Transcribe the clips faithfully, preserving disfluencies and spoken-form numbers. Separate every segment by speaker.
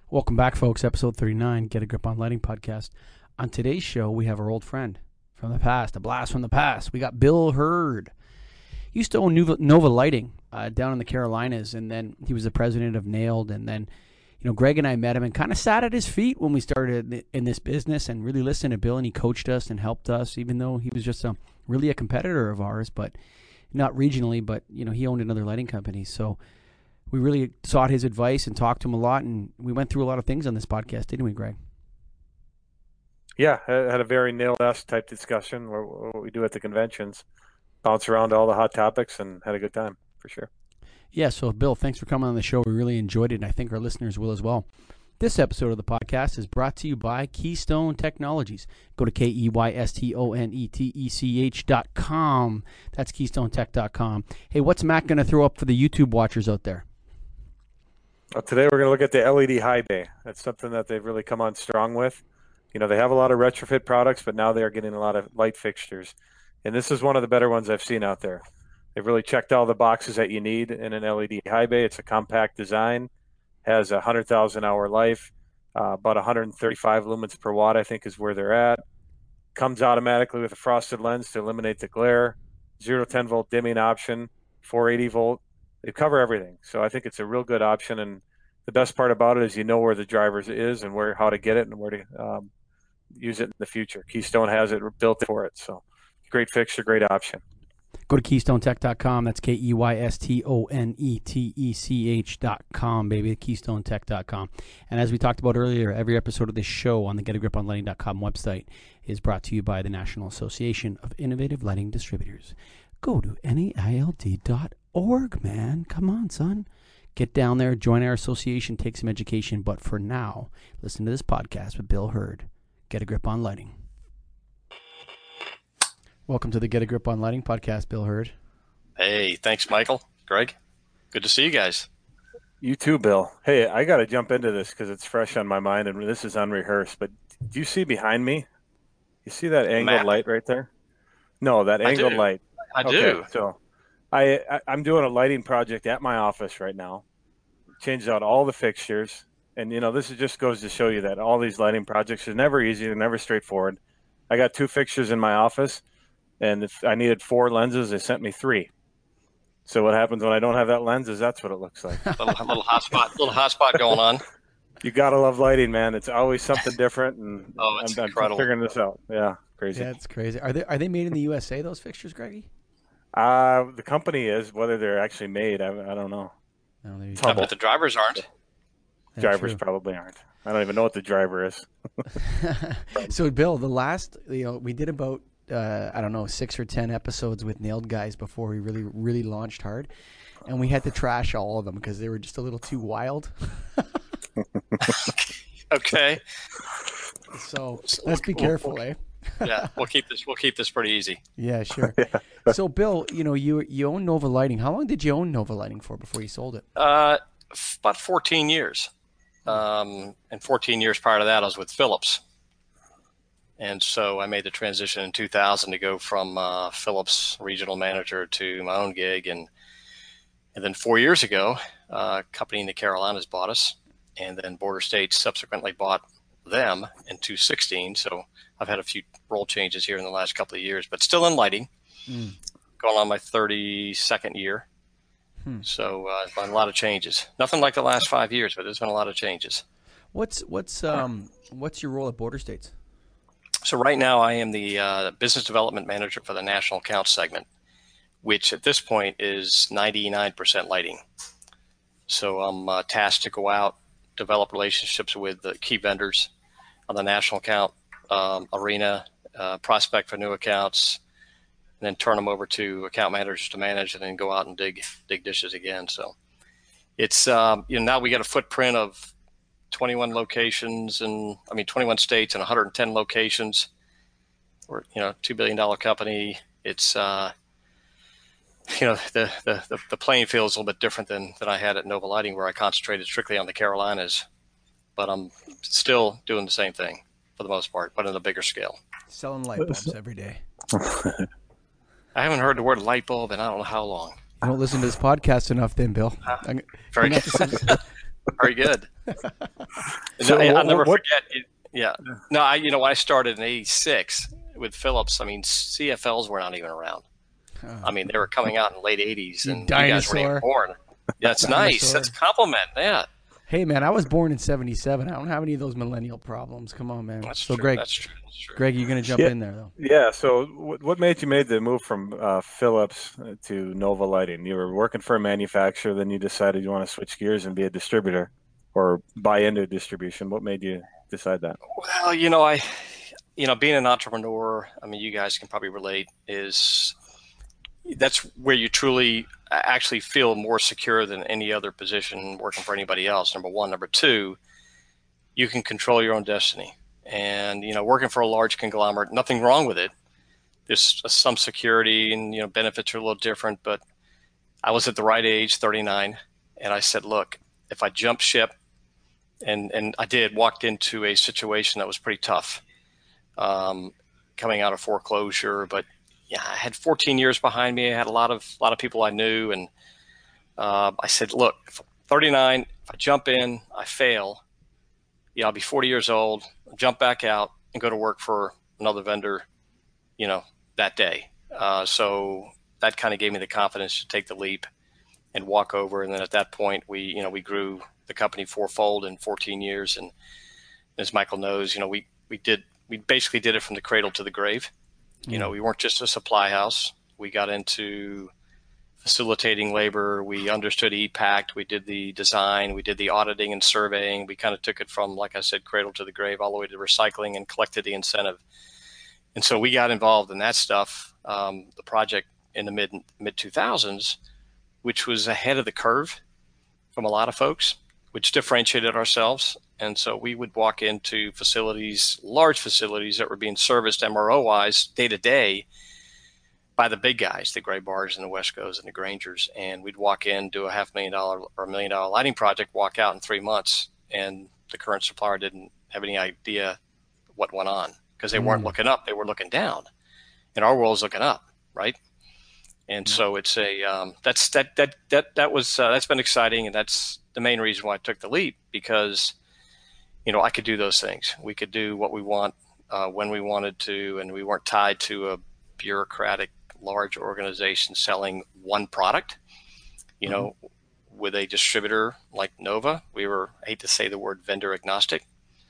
Speaker 1: Welcome back, folks. Episode thirty-nine, Get a Grip on Lighting podcast. On today's show, we have our old friend from the past, a blast from the past. We got Bill Hurd. He used to own Nova, Nova Lighting uh, down in the Carolinas, and then he was the president of Nailed. And then, you know, Greg and I met him and kind of sat at his feet when we started in this business and really listened to Bill, and he coached us and helped us, even though he was just a, really a competitor of ours, but not regionally, but, you know, he owned another lighting company. So we really sought his advice and talked to him a lot, and we went through a lot of things on this podcast, didn't we, Greg?
Speaker 2: Yeah, I had a very nailed-esque type discussion, where what we do at the conventions, bounce around all the hot topics, and had a good time, for sure.
Speaker 1: Yeah, so Bill, thanks for coming on the show. We really enjoyed it, and I think our listeners will as well. This episode of the podcast is brought to you by Keystone Technologies. Go to K E Y S T O N E T E C H dot com. That's keystone tech dot com. Hey, what's Matt going to throw up for the YouTube watchers out there?
Speaker 2: Well, today we're going to look at the L E D high bay. That's something that they've really come on strong with. You know, they have a lot of retrofit products, but now they are getting a lot of light fixtures. And this is one of the better ones I've seen out there. They've really checked all the boxes that you need in an L E D high bay. It's a compact design, has a one hundred thousand hour life, uh, about one hundred thirty-five lumens per watt, I think is where they're at. Comes automatically with a frosted lens to eliminate the glare, zero to ten volt dimming option, four eighty volt. They cover everything. So I think it's a real good option. And the best part about it is you know where the driver is and where how to get it and where to um, use it in the future. Keystone has it built for it. So great fixture, great option.
Speaker 1: Go to keystone tech dot com. That's K E Y S T O N E T E C H dot com, baby, keystone tech dot com. And as we talked about earlier, every episode of this show on the get a grip on lighting dot com website is brought to you by the National Association of Innovative Lighting Distributors. Go to N A I L D dot org, man. Come on, son. Get down there, join our association, take some education. But for now, listen to this podcast with Bill Hurd. Get a Grip on Lighting. Welcome to the Get a Grip on Lighting podcast, Bill Hurd.
Speaker 3: Hey, thanks, Michael. Greg, good to see you guys.
Speaker 2: You too, Bill. Hey, I got to jump into this because it's fresh on my mind, and this is unrehearsed. But do you see behind me? You see that angled
Speaker 3: Map.
Speaker 2: light right there? No, that angled
Speaker 3: I do.
Speaker 2: light.
Speaker 3: I
Speaker 2: okay,
Speaker 3: do.
Speaker 2: So I, I, I'm doing a lighting project at my office right now. Changed out all the fixtures. And, you know, this is just goes to show you that all these lighting projects are never easy. They're never straightforward. I got two fixtures in my office. And if I needed four lenses, they sent me three. So what happens when I don't have that lens is that's what it looks like.
Speaker 3: little, little hot spot, little hot spot going on.
Speaker 2: You gotta love lighting, man. It's always something different, and
Speaker 3: Oh, it's
Speaker 2: I'm, I'm
Speaker 3: incredible.
Speaker 2: figuring this out. Yeah, crazy.
Speaker 1: Yeah, it's crazy. Are they are they made in the U S A, those fixtures, Greggy?
Speaker 2: Uh, the company is. Whether they're actually made, I, I don't know.
Speaker 1: No, there you
Speaker 2: It's
Speaker 1: go.
Speaker 3: I bet the drivers aren't.
Speaker 1: Yeah,
Speaker 2: Drivers
Speaker 1: true.
Speaker 2: probably aren't. I don't even know what the driver is.
Speaker 1: So, Bill, the last, you know, we did about, uh, I don't know, six or ten episodes with Nailed Guys before we really, really launched hard. And we had to trash all of them because they were just a little too wild.
Speaker 3: Okay.
Speaker 1: So
Speaker 3: So
Speaker 1: let's be
Speaker 3: we'll-
Speaker 1: careful,
Speaker 3: we'll-
Speaker 1: eh?
Speaker 3: Yeah, we'll keep this. We'll keep this pretty easy.
Speaker 1: Yeah, sure. So, Bill, you know, you you own Nova Lighting. How long did you own Nova Lighting for before you sold it?
Speaker 3: Uh, f- about fourteen years, um, and fourteen years prior to that, I was with Philips, and so I made the transition in two thousand to go from uh, Philips regional manager to my own gig, and and then four years ago, uh, a company in the Carolinas bought us, and then Border States subsequently bought them in two sixteen. So I've had a few role changes here in the last couple of years, but still in lighting.
Speaker 1: Mm.
Speaker 3: Going on my thirty-second year.
Speaker 1: Hmm.
Speaker 3: So uh, it's been a lot of changes. Nothing like the last five years, but there's been a lot of changes.
Speaker 1: What's what's um what's your role at Border States?
Speaker 3: So right now I am the uh, business development manager for the national accounts segment, which at this point is ninety-nine percent lighting. So I'm uh, tasked to go out, develop relationships with the key vendors on the national account um, arena, uh, prospect for new accounts, and then turn them over to account managers to manage, and then go out and dig dig dishes again. So it's um, you know now we got a footprint of twenty-one locations, and I mean twenty-one states and one hundred ten locations. We're you know two billion dollar company. It's uh, you know the, the the the playing field is a little bit different than than I had at Nova Lighting, where I concentrated strictly on the Carolinas, but I'm still doing the same thing for the most part, but on a bigger scale.
Speaker 1: Selling light bulbs every day.
Speaker 3: I haven't heard the word light bulb in I don't know how long.
Speaker 1: I don't listen to this podcast enough, then, Bill. I'm,
Speaker 3: Very
Speaker 1: I'm gonna have to send,
Speaker 3: Very good.
Speaker 2: So
Speaker 3: I, I'll
Speaker 2: what,
Speaker 3: never
Speaker 2: what,
Speaker 3: forget. It, yeah. No, I you know when I started in eighty-six with Phillips, I mean C F Ls were not even around.
Speaker 1: Oh,
Speaker 3: I mean they were coming out in the late eighties,
Speaker 1: you
Speaker 3: and you guys weren't even
Speaker 1: dinosaur.
Speaker 3: born. That's nice.
Speaker 1: Dinosaur.
Speaker 3: That's a compliment. Yeah,
Speaker 1: Hey, man, I was born in seventy-seven. I don't have any of those millennial problems. Come on, man.
Speaker 3: that's
Speaker 1: So,
Speaker 3: true.
Speaker 1: Greg,
Speaker 3: That's true. That's true.
Speaker 1: Greg, you're going to jump
Speaker 2: yeah,
Speaker 1: in there, though.
Speaker 2: yeah. So what, what made you made the move from uh, Philips to Nova Lighting? You were working for a manufacturer, then you decided you want to switch gears and be a distributor or buy into distribution. What made you decide that?
Speaker 3: Well, you know, I, you know, being an entrepreneur, I mean, you guys can probably relate, is that's where you truly actually feel more secure than any other position working for anybody else. Number one. Number two, you can control your own destiny. And, you know, working for a large conglomerate, nothing wrong with it. There's some security and, you know, benefits are a little different, but I was at the right age, thirty-nine. And I said, look, if I jump ship, and, and I did, walked into a situation that was pretty tough, um, coming out of foreclosure, but yeah, I had fourteen years behind me. I had a lot of, a lot of people I knew. And, uh, I said, look, if I'm thirty-nine, if I jump in, I fail, yeah, I'll be forty years old, jump back out and go to work for another vendor, you know, that day. Uh, so that kind of gave me the confidence to take the leap and walk over. And then at that point, we, you know, we grew the company fourfold in fourteen years. And as Michael knows, you know, we, we did, we basically did it from the cradle to the grave. You know, we weren't just a supply house. We got into facilitating labor. We understood E PACT. We did the design. We did the auditing and surveying. We kind of took it from, like I said, cradle to the grave, all the way to recycling, and collected the incentive. And so we got involved in that stuff. Um, the project in the mid mid two thousands, which was ahead of the curve from a lot of folks, which differentiated ourselves. And so we would walk into facilities, large facilities that were being serviced M R O-wise day to day by the big guys, the Graybars and the Wescos and the Grangers. And we'd walk in, do a half million dollar or a million dollar lighting project, walk out in three months. And the current supplier didn't have any idea what went on because they mm. weren't looking up, they were looking down. And our world's looking up, right? And mm. so it's a, um, that's, that, that, that, that was, uh, that's been exciting. And that's the main reason why I took the leap, because, you know, I could do those things. We could do what we want, uh, when we wanted to, and we weren't tied to a bureaucratic, large organization selling one product, you know, mm-hmm. with a distributor like Nova. We were, I hate to say the word, vendor agnostic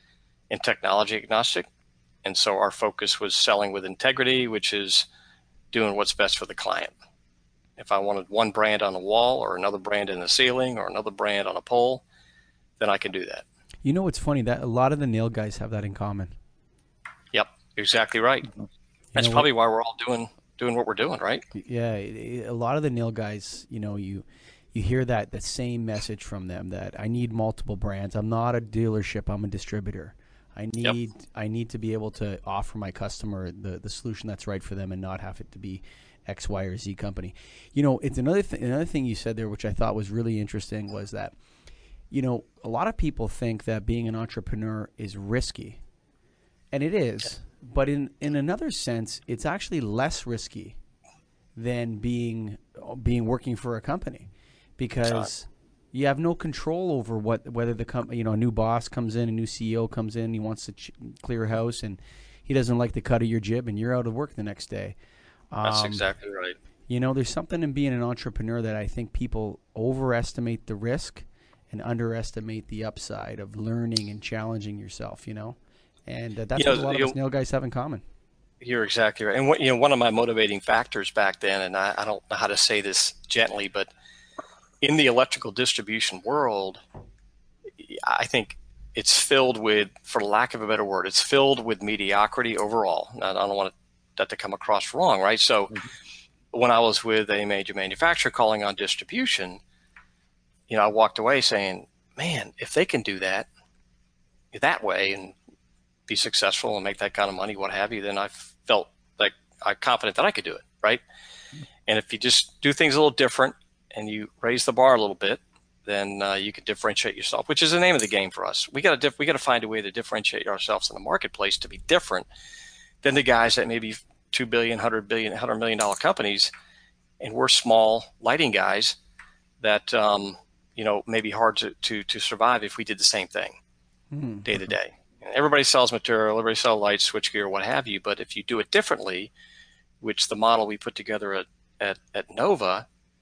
Speaker 3: and technology agnostic. And so our focus was selling with integrity, which is doing what's best for the client. If I wanted one brand on the wall or another brand in the ceiling or another brand on a pole, then I can do that.
Speaker 1: You know, what's funny, that a lot of the nail guys have that in common.
Speaker 3: Yep, exactly right. You That's probably what? why we're all doing doing what we're doing, right?
Speaker 1: Yeah, a lot of the nail guys, you know, you you hear that the same message from them, that I need multiple brands. I'm not a dealership, I'm a distributor. I need yep. I need to be able to offer my customer the, the solution that's right for them and not have it to be X, Y, or Z company. You know, it's another th- another thing you said there, which I thought was really interesting, was that, you know, a lot of people think that being an entrepreneur is risky, and it is. But in, in another sense, it's actually less risky than being being working for a company, because you have no control over what whether the company, you know, a new boss comes in, a new C E O comes in, he wants to ch- clear a house, and he doesn't like the cut of your jib, and you're out of work the next day. Um,
Speaker 3: That's exactly right.
Speaker 1: You know, there's something in being an entrepreneur that I think people overestimate the risk and underestimate the upside of learning and challenging yourself, you know? And uh, that's you know, what a lot of us nail guys have in common.
Speaker 3: You're exactly right. And what, you know, one of my motivating factors back then, and I, I don't know how to say this gently, but in the electrical distribution world, I think it's filled with, for lack of a better word, it's filled with mediocrity overall. Now, I don't want that to come across wrong, right? So mm-hmm. when I was with a major manufacturer calling on distribution, you know, I walked away saying, man, if they can do that that way and be successful and make that kind of money, what have you, then I felt like I'm confident that I could do it, right? Mm-hmm. And if you just do things a little different and you raise the bar a little bit, then uh, you can differentiate yourself, which is the name of the game for us. We got to diff- we got to find a way to differentiate ourselves in the marketplace to be different than the guys that maybe two billion, hundred billion, hundred million dollar companies, and we're small lighting guys that um, you know, maybe hard to, to, to survive if we did the same thing
Speaker 1: Mm-hmm.
Speaker 3: day to day. And everybody sells material, everybody sells lights, switchgear, what have you. But if you do it differently, which the model we put together at, at, at Nova,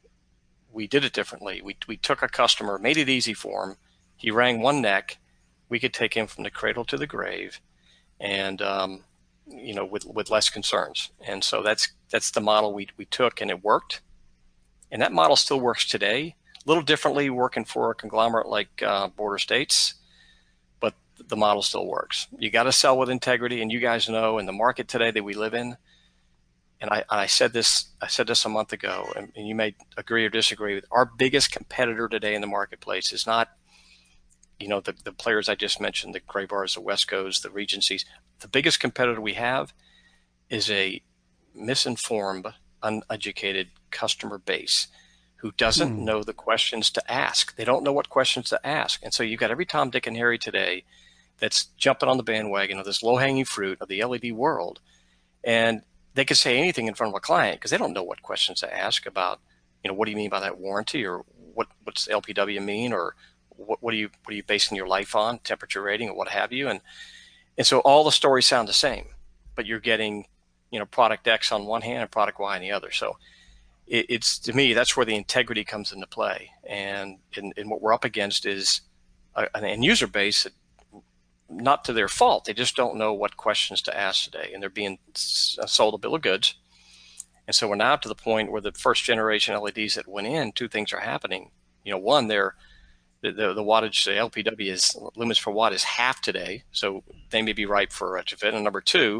Speaker 3: we did it differently. We, we took a customer, made it easy for him. He rang one neck. We could take him from the cradle to the grave, and um, you know, with with less concerns. And so that's that's the model we we took, and it worked. And that model still works today. A little differently, working for a conglomerate like uh, Border States, but the model still works. You got to sell with integrity, and you guys know in the market today that we live in. And I, I said this I said this a month ago, and, and you may agree or disagree with. Our biggest competitor today in the marketplace is not, you know, the, the players I just mentioned, the Graybars, the Wescos, the Regencies. The biggest competitor we have is a misinformed, uneducated customer base who doesn't hmm. know the questions to ask. They don't know what questions to ask. And so you've got every Tom, Dick, and Harry today that's jumping on the bandwagon of this low-hanging fruit of the L E D world. And they could say anything in front of a client because they don't know what questions to ask about, you know, what do you mean by that warranty, or what what's L P W mean, or what, what are you what are you basing your life on, temperature rating, or what have you. And and so all the stories sound the same, but you're getting, you know, product X on one hand and product Y on the other. So it, it's, to me, that's where the integrity comes into play. And, and, and what we're up against is a, an end user base that, not to their fault, they just don't know what questions to ask today, and they're being sold a bill of goods. And so we're now to the point where the first generation L E Ds that went in, two things are happening. You know, one, they're the, the, the wattage, the L P W is lumens per watt is half today, so they may be ripe for a retrofit. And number two,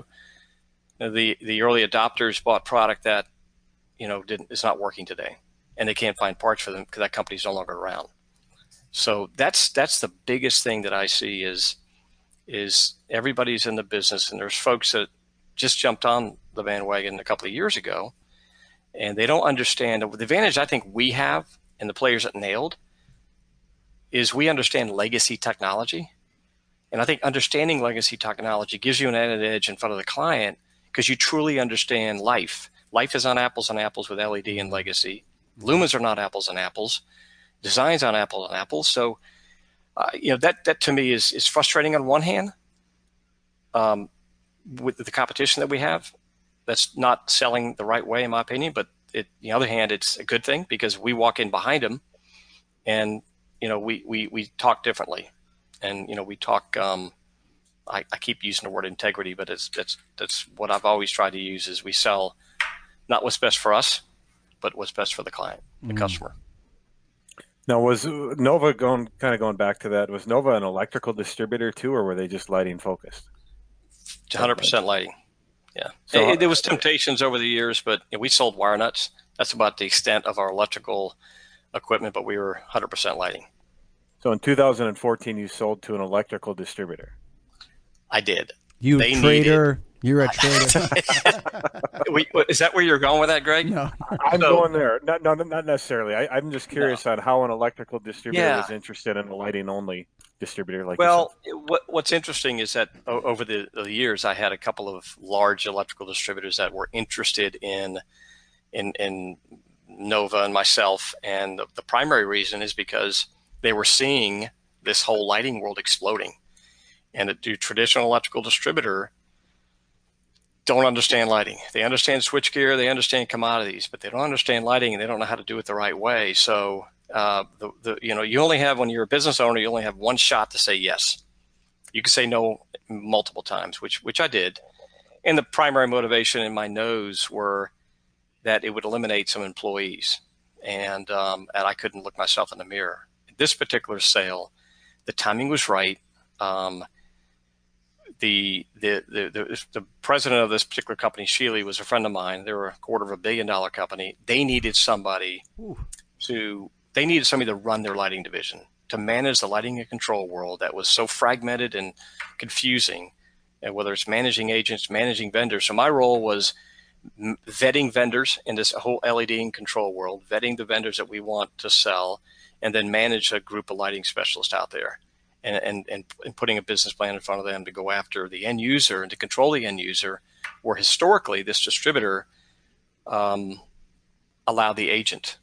Speaker 3: the the early adopters bought product that, you know, didn't is not working today, and they can't find parts for them because that company's no longer around. So that's that's the biggest thing that I see is. is everybody's in the business, and there's folks that just jumped on the bandwagon a couple of years ago, and they don't understand. The advantage I think we have, and the players that nailed, is we understand legacy technology. And I think understanding legacy technology gives you an added edge in front of the client because you truly understand life. Life is on apples and apples with L E D and legacy. Lumens are not apples and apples. Design's on apples and apples. So Uh, you know, that, that to me is, is frustrating on one hand, um, with the competition that we have. That's not selling the right way, in my opinion. But it, on the other hand, it's a good thing because we walk in behind them, and, you know, we, we, we talk differently. And, you know, we talk, um, I, I keep using the word integrity, but it's, that's, that's what I've always tried to use is we sell not what's best for us, but what's best for the client, the mm. customer.
Speaker 2: Now, was Nova going kind of going back to that? Was Nova an electrical distributor too, or were they just lighting focused?
Speaker 3: one hundred percent lighting. Yeah. So, it, there was temptations over the years, but you know, we sold wire nuts. That's about the extent of our electrical equipment, but we were one hundred percent lighting.
Speaker 2: So in two thousand fourteen, you sold to an electrical distributor.
Speaker 3: I did.
Speaker 1: You they trader. Needed, You're a trader.
Speaker 3: we, is that where you're going with that, Greg?
Speaker 1: No.
Speaker 2: I'm so, going there. No, no, not necessarily. I, I'm just curious no. on how an electrical distributor yeah. was interested in a lighting-only distributor like
Speaker 3: Well, what, what's interesting is that over the, the years, I had a couple of large electrical distributors that were interested in in, in Nova and myself, and the, the primary reason is because they were seeing this whole lighting world exploding. And a traditional electrical distributor don't understand lighting. They understand switchgear, they understand commodities, but they don't understand lighting, and they don't know how to do it the right way. So, uh, the, the you know, you only have, when you're a business owner, you only have one shot to say yes. You can say no multiple times, which which I did. And the primary motivation in my no's were that it would eliminate some employees, and um, and I couldn't look myself in the mirror. This particular sale, the timing was right. Um, The, the the the the president of this particular company, Sheely, was a friend of mine. They were a quarter of a billion dollar company. They needed somebody Ooh. to they needed somebody to run their lighting division, to manage the lighting and control world that was so fragmented and confusing, and whether it's managing agents, managing vendors. So my role was vetting vendors in this whole L E D and control world, vetting the vendors that we want to sell, and then manage a group of lighting specialists out there. And, and, and putting a business plan in front of them to go after the end user and to control the end user, where historically this distributor um, allowed the agent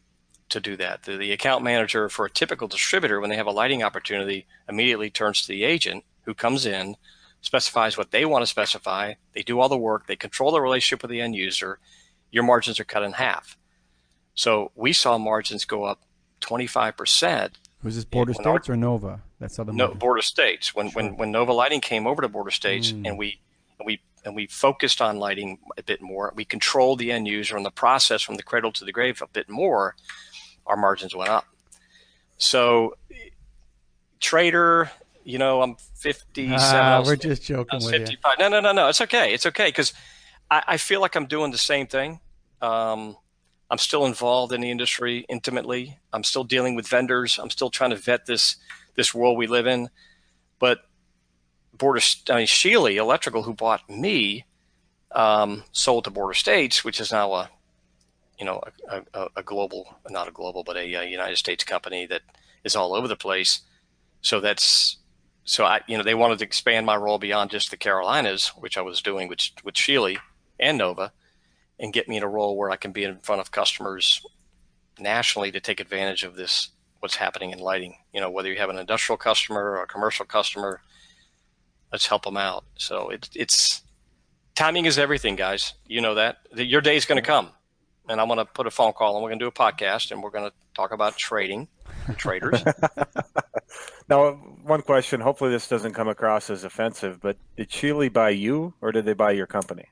Speaker 3: to do that. The, the account manager for a typical distributor, when they have a lighting opportunity, immediately turns to the agent who comes in, specifies what they want to specify. They do all the work. They control the relationship with the end user. Your margins are cut in half. So we saw margins go up twenty-five percent.
Speaker 1: Was this Border States our, or Nova? That's how the
Speaker 3: no Border States. When sure. when when Nova Lighting came over to Border States, mm. and we and we and we focused on lighting a bit more, we controlled the end user and the process from the cradle to the grave a bit more. Our margins went up. So, trader, you know, I'm fifty-seven.
Speaker 1: Ah, we're just joking with
Speaker 3: fifty-five. You. No, no, no, no. It's okay. It's okay because I, I feel like I'm doing the same thing. Um, I'm still involved in the industry intimately. I'm still dealing with vendors. I'm still trying to vet this this world we live in. But Border, I mean, Shealy Electrical, who bought me, um, sold to Border States, which is now a, you know, a, a, a global, not a global, but a, a United States company that is all over the place. So that's, so I, you know, they wanted to expand my role beyond just the Carolinas, which I was doing with with Shealy and Nova, and get me in a role where I can be in front of customers nationally to take advantage of this, what's happening in lighting. You know, whether you have an industrial customer or a commercial customer, let's help them out. So it, it's timing is everything, guys. You know that. Your day is going to come, and I'm going to put a phone call, and we're going to do a podcast, and we're going to talk about trading, traders.
Speaker 2: Now, one question. Hopefully, this doesn't come across as offensive, but did Shealy buy you, or did they buy your company?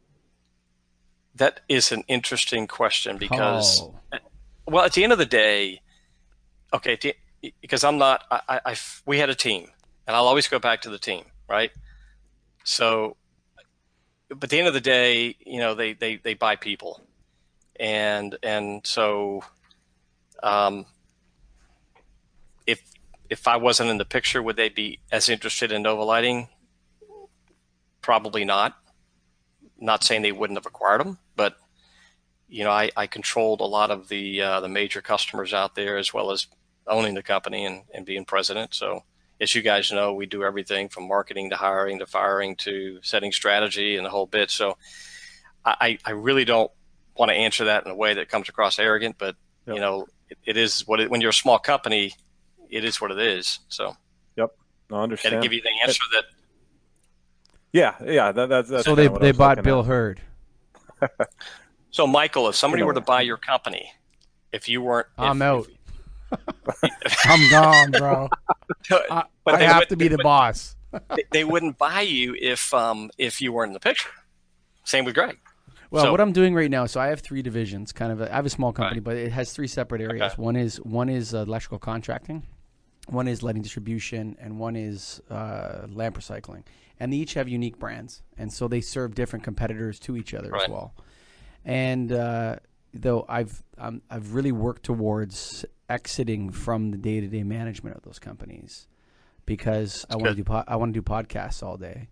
Speaker 3: That is an interesting question because,
Speaker 1: oh.
Speaker 3: well, at the end of the day, okay, the, because I'm not, I, I, I, we had a team, and I'll always go back to the team, right? So, but at the end of the day, you know, they, they, they buy people. And, and so, um, if, if I wasn't in the picture, would they be as interested in Nova Lighting? Probably not. Not saying they wouldn't have acquired them, but you know, I, I controlled a lot of the uh, the major customers out there, as well as owning the company and, and being president. So, as you guys know, we do everything from marketing to hiring to firing to setting strategy and the whole bit. So, I, I really don't want to answer that in a way that comes across arrogant, but yep. you know, it, it is what it, when you're a small company, it is what it is. So,
Speaker 2: yep, I understand.
Speaker 3: Got to give you the answer that.
Speaker 2: Yeah, yeah. That, that, that's
Speaker 1: so they they bought Bill Hurd.
Speaker 3: So Michael, if somebody you know, were to buy your company, if you weren't,
Speaker 1: I'm
Speaker 3: if,
Speaker 1: out.
Speaker 3: If,
Speaker 1: I'm gone, bro. I,
Speaker 3: but
Speaker 1: I
Speaker 3: they
Speaker 1: have
Speaker 3: would,
Speaker 1: to be the boss.
Speaker 3: they, they wouldn't buy you if um if you weren't in the picture. Same with Greg.
Speaker 1: Well,
Speaker 3: so,
Speaker 1: what I'm doing right now, so I have three divisions. Kind of, a, I have a small company,
Speaker 3: right.
Speaker 1: but it has three separate areas.
Speaker 3: Okay.
Speaker 1: One is one is uh, electrical contracting, one is lighting distribution, and one is uh, lamp recycling. And they each have unique brands, and so they serve different competitors to each other
Speaker 3: right.
Speaker 1: as well. And uh, though I've um, I've really worked towards exiting from the day-to-day management of those companies because That's I want to do po- I want to do podcasts all day.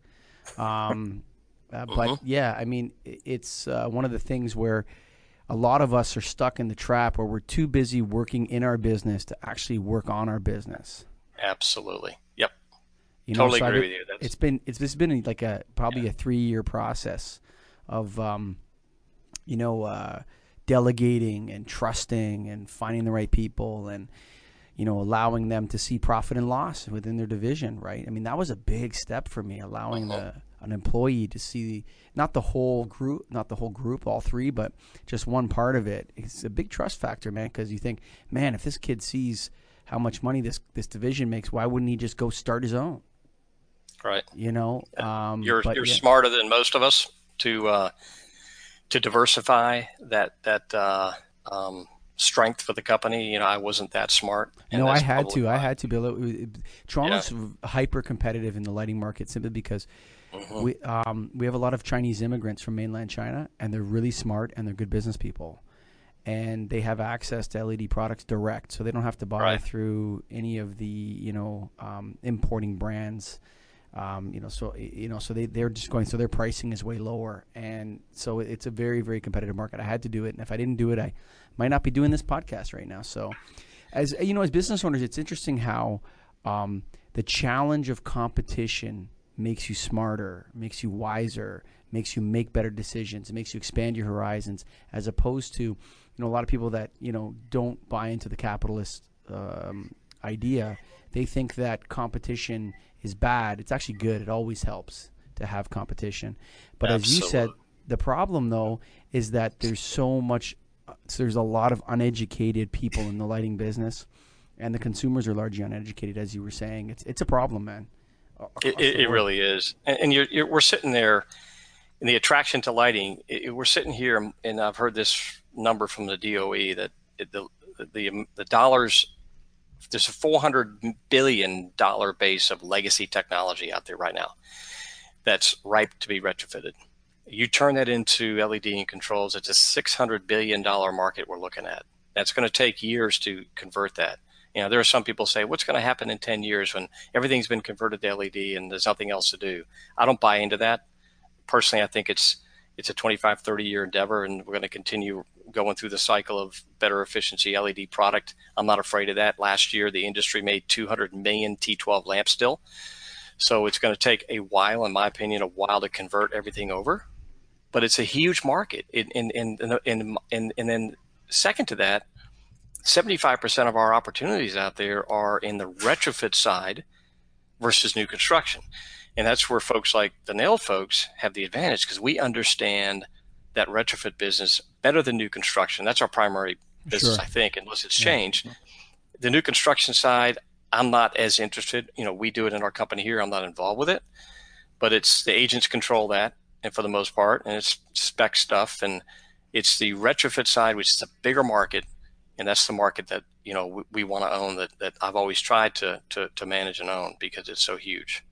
Speaker 1: Um, uh, but uh-huh. yeah, I mean it's uh, one of the things where a lot of us are stuck in the trap where we're too busy working in our business to actually work on our business.
Speaker 3: Absolutely. Yep. You know, totally
Speaker 1: so
Speaker 3: agree
Speaker 1: I,
Speaker 3: with you. That's...
Speaker 1: It's been it's, it's been like a probably yeah. a three year process of um, you know uh, delegating and trusting and finding the right people and you know allowing them to see profit and loss within their division. Right. I mean that was a big step for me, allowing uh-huh. the an employee to see not the whole group, not the whole group, all three, but just one part of it. It's a big trust factor, man, because you think, man, if this kid sees how much money this this division makes, why wouldn't he just go start his own?
Speaker 3: Right.
Speaker 1: You know, um,
Speaker 3: you're
Speaker 1: but,
Speaker 3: you're
Speaker 1: yeah.
Speaker 3: smarter than most of us to uh, to diversify that that uh, um, strength for the company. You know, I wasn't that smart.
Speaker 1: And no, I had to. Fine. I had to build. Toronto's yeah. hyper competitive in the lighting market simply because mm-hmm. we um, we have a lot of Chinese immigrants from mainland China, and they're really smart and they're good business people, and they have access to L E D products direct, so they don't have to buy
Speaker 3: right.
Speaker 1: through any of the you know um, importing brands. Um, you know, so you know, so they they're just going. So their pricing is way lower, and so it's a very very competitive market. I had to do it, and if I didn't do it, I might not be doing this podcast right now. So, as you know, as business owners, it's interesting how um, the challenge of competition makes you smarter, makes you wiser, makes you make better decisions, it makes you expand your horizons, as opposed to, you know, a lot of people that, you know, don't buy into the capitalist um, idea. They think that competition is bad. It's actually good. It always helps to have competition. But Absolutely. As you said, the problem, though, is that there's so much, so there's a lot of uneducated people in the lighting business, and the consumers are largely uneducated, as you were saying. It's it's a problem, man.
Speaker 3: It, it, it really is. And, and you're, you're, we're sitting there in the attraction to lighting. It, we're sitting here, and I've heard this number from the D O E that it, the, the, the dollars, there's a four hundred billion dollars base of legacy technology out there right now that's ripe to be retrofitted. You turn that into L E D and controls, it's a six hundred billion dollars market we're looking at. That's going to take years to convert that. You know, there are some people say, what's going to happen in ten years when everything's been converted to L E D and there's nothing else to do? I don't buy into that. Personally, I think it's it's a twenty-five, thirty year endeavor, and we're going to continue going through the cycle of better efficiency L E D product. I'm not afraid of that. Last year, the industry made two hundred million T twelve lamps still. So it's going to take a while, in my opinion, a while to convert everything over. But it's a huge market. And, and, and, and, and, and then second to that, seventy-five percent of our opportunities out there are in the retrofit side versus new construction. And that's where folks like the Nailed folks have the advantage, because we understand that retrofit business better than new construction. That's our primary business,
Speaker 1: Sure.
Speaker 3: I think, unless it's
Speaker 1: Yeah.
Speaker 3: changed. The new construction side, I'm not as interested. You know, we do it in our company here. I'm not involved with it. But it's the agents control that, and for the most part, and it's spec stuff. And it's the retrofit side, which is a bigger market. And that's the market that, you know, we, we want to own, that, that I've always tried to, to, to manage and own, because it's so huge.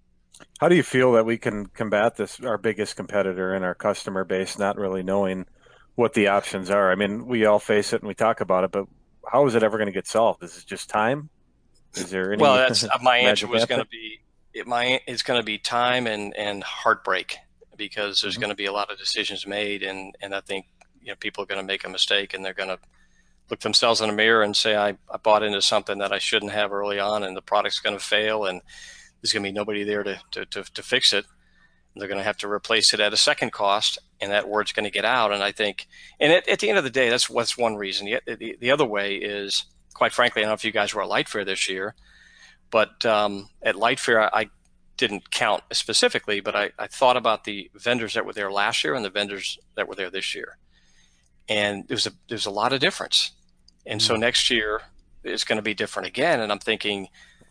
Speaker 2: How do you feel that we can combat this, our biggest competitor in our customer base, not really knowing what the options are? I mean, we all face it and we talk about it, but how is it ever going to get solved? Is it just time? Is there any?
Speaker 3: Well, that's my answer
Speaker 2: magic
Speaker 3: was
Speaker 2: method?
Speaker 3: going to be, it, my, it's going to be time and, and heartbreak, because there's
Speaker 2: Mhm.
Speaker 3: going to be a lot of decisions made. And, and I think, you know, people are going to make a mistake, and they're going to look themselves in the mirror and say, I, I bought into something that I shouldn't have early on, and the product's going to fail, and there's going to be nobody there to, to, to, to fix it. They're going to have to replace it at a second cost, and that word's going to get out. And I think, and at, at the end of the day, that's what's one reason. The, the, the other way is, quite frankly, I don't know if you guys were at Light Fair this year, but um, at Light Fair, I, I didn't count specifically, but I, I thought about the vendors that were there last year and the vendors that were there this year. And there's a, there's a lot of difference. And mm-hmm. so next year is going to be different again. And I'm thinking,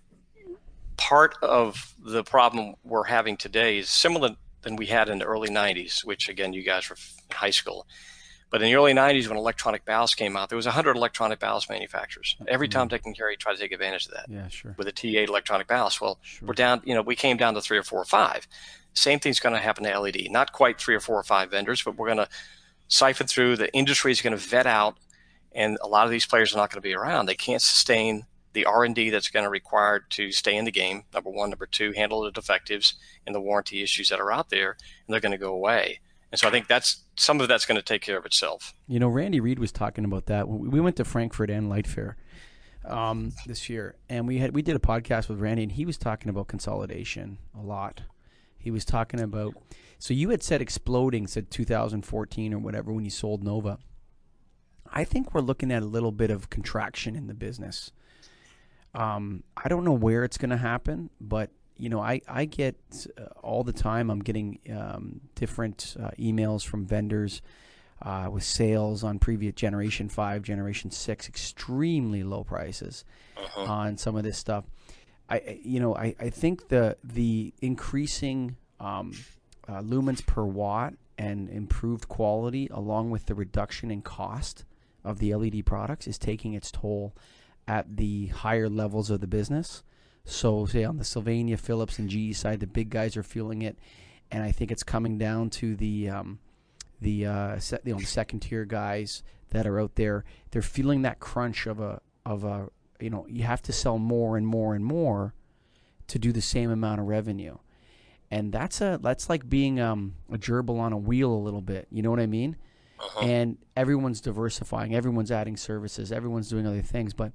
Speaker 3: part of the problem we're having today is similar than we had in the early nineties, which, again, you guys were in high school. But in the early nineties, when electronic ballast came out, there was one hundred electronic ballast manufacturers. Every
Speaker 1: mm-hmm.
Speaker 3: Tom, Dick, and Harry tried to take advantage of that.
Speaker 1: Yeah, sure.
Speaker 3: With a T eight electronic ballast. Well,
Speaker 1: sure.
Speaker 3: we're down, you know, we came down to three or four or five. Same thing's going to happen to L E D. Not quite three or four or five vendors, but we're going to siphon through. The industry is going to vet out, and a lot of these players are not going to be around. They can't sustain the R and D that's going to require to stay in the game, number one. Number two, handle the defectives and the warranty issues that are out there, and they're going to go away. And so I think that's some of that's going to take care of itself.
Speaker 1: You know, Randy Reed was talking about that. We went to Frankfurt and Light Fair um, this year, and we had we did a podcast with Randy, and he was talking about consolidation a lot. He was talking about, so you had said exploding, said two thousand fourteen or whatever when you sold Nova. I think we're looking at a little bit of contraction in the business. Um, I don't know where it's going to happen, but you know, I, I get uh, all the time, I'm getting um, different uh, emails from vendors uh, with sales on previous generation five, generation six, extremely low prices uh-huh. on some of this stuff. I, you know, I, I think the the increasing um, uh, lumens per watt and improved quality, along with the reduction in cost of the L E D products, is taking its toll at the higher levels of the business. So say on the Sylvania, Philips, and G E side, the big guys are feeling it, and I think it's coming down to the um, the uh, se- you know, the second tier guys that are out there. They're feeling that crunch of a of a you know, you have to sell more and more and more to do the same amount of revenue, and that's a that's like being um, a gerbil on a wheel a little bit. You know what I mean? Uh-huh. And everyone's diversifying, everyone's adding services, everyone's doing other things, but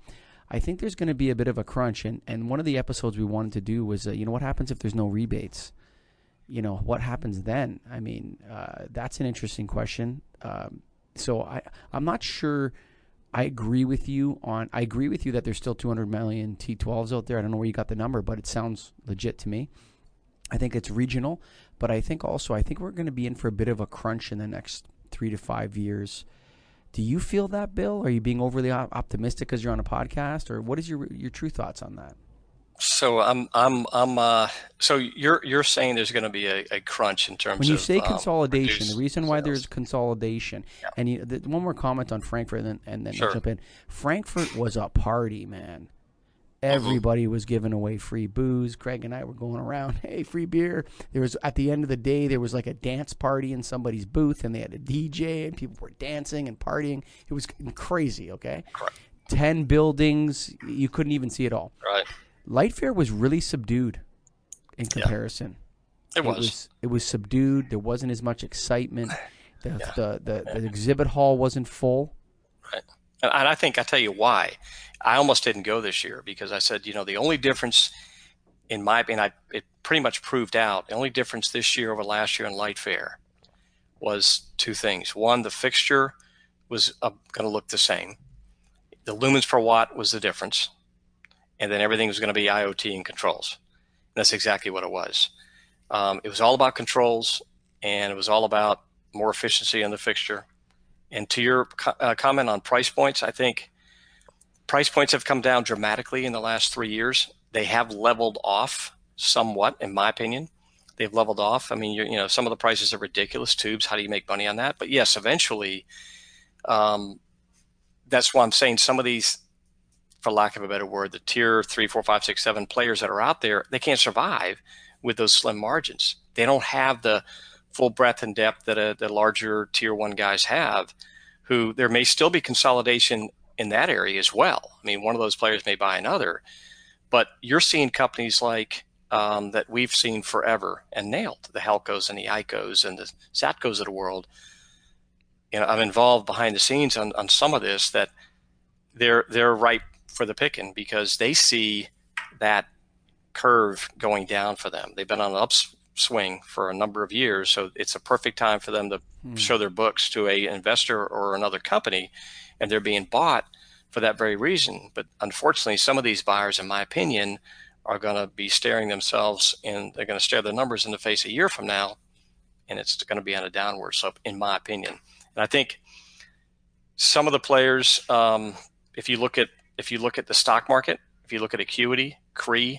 Speaker 1: I think there's going to be a bit of a crunch. And, and one of the episodes we wanted to do was, uh, you know, what happens if there's no rebates? You know, what happens then? I mean, uh, that's an interesting question. Um, so I, I'm not sure I agree with you on, I agree with you that there's still two hundred million T twelves out there. I don't know where you got the number, but it sounds legit to me. I think it's regional, but I think also, I think we're going to be in for a bit of a crunch in the next three to five years. Do you feel that, Bill? Are you being overly optimistic because you're on a podcast, or what is your your true thoughts on that?
Speaker 3: So I'm I'm I'm uh so you're you're saying there's going to be a, a crunch in terms of
Speaker 1: when you say
Speaker 3: um,
Speaker 1: consolidation. The reason why
Speaker 3: sales.
Speaker 1: there's consolidation,
Speaker 3: Yeah.
Speaker 1: and you, the, one more comment on Frankfurt, and then and then
Speaker 3: Sure.
Speaker 1: I'll jump in. Frankfurt was a party, man. Everybody mm-hmm. was giving away free booze. Craig and I were going around, hey, free beer. There was at the end of the day, there was like a dance party in somebody's booth, and they had a D J, and people were dancing and partying. It was crazy. Okay,
Speaker 3: Correct.
Speaker 1: Ten buildings, you couldn't even see it all.
Speaker 3: Right.
Speaker 1: Light was really subdued in comparison.
Speaker 3: Yeah, it,
Speaker 1: it
Speaker 3: was.
Speaker 1: was. It was subdued. There wasn't as much excitement. The
Speaker 3: Yeah.
Speaker 1: the, the, the exhibit hall wasn't full.
Speaker 3: Right. And I think I tell you why. I almost didn't go this year because I said, you know, the only difference in my opinion, I, it pretty much proved out. The only difference this year over last year in Light Fair was two things. One, the fixture was uh, going to look the same. The lumens per watt was the difference. And then everything was going to be I O T and controls. And that's exactly what it was. Um, it was all about controls, and it was all about more efficiency in the fixture. And to your co- uh, comment on price points, I think price points have come down dramatically in the last three years. They have leveled off somewhat, in my opinion. They've leveled off. I mean, you're, you know, some of the prices are ridiculous. Tubes, how do you make money on that? But yes, eventually, um, that's why I'm saying some of these, for lack of a better word, the tier three, four, five, six, seven players that are out there, they can't survive with those slim margins. They don't have the full breadth and depth that a, the larger tier one guys have, who there may still be consolidation in that area as well. I mean, one of those players may buy another, but you're seeing companies like um, that we've seen forever and nailed, the Helcos and the Icos and the Satcos of the world. You know, I'm involved behind the scenes on, on some of this that they're they're ripe for the picking because they see that curve going down for them. They've been on an upswing for a number of years, so it's a perfect time for them to hmm. show their books to a investor or another company, and they're being bought for that very reason. But unfortunately, some of these buyers, in my opinion, are going to be staring themselves and they're going to stare their numbers in the face a year from now, and it's going to be on a downward slope, in my opinion. And I think some of the players, um, if you look at if you look at the stock market, if you look at Acuity, Cree,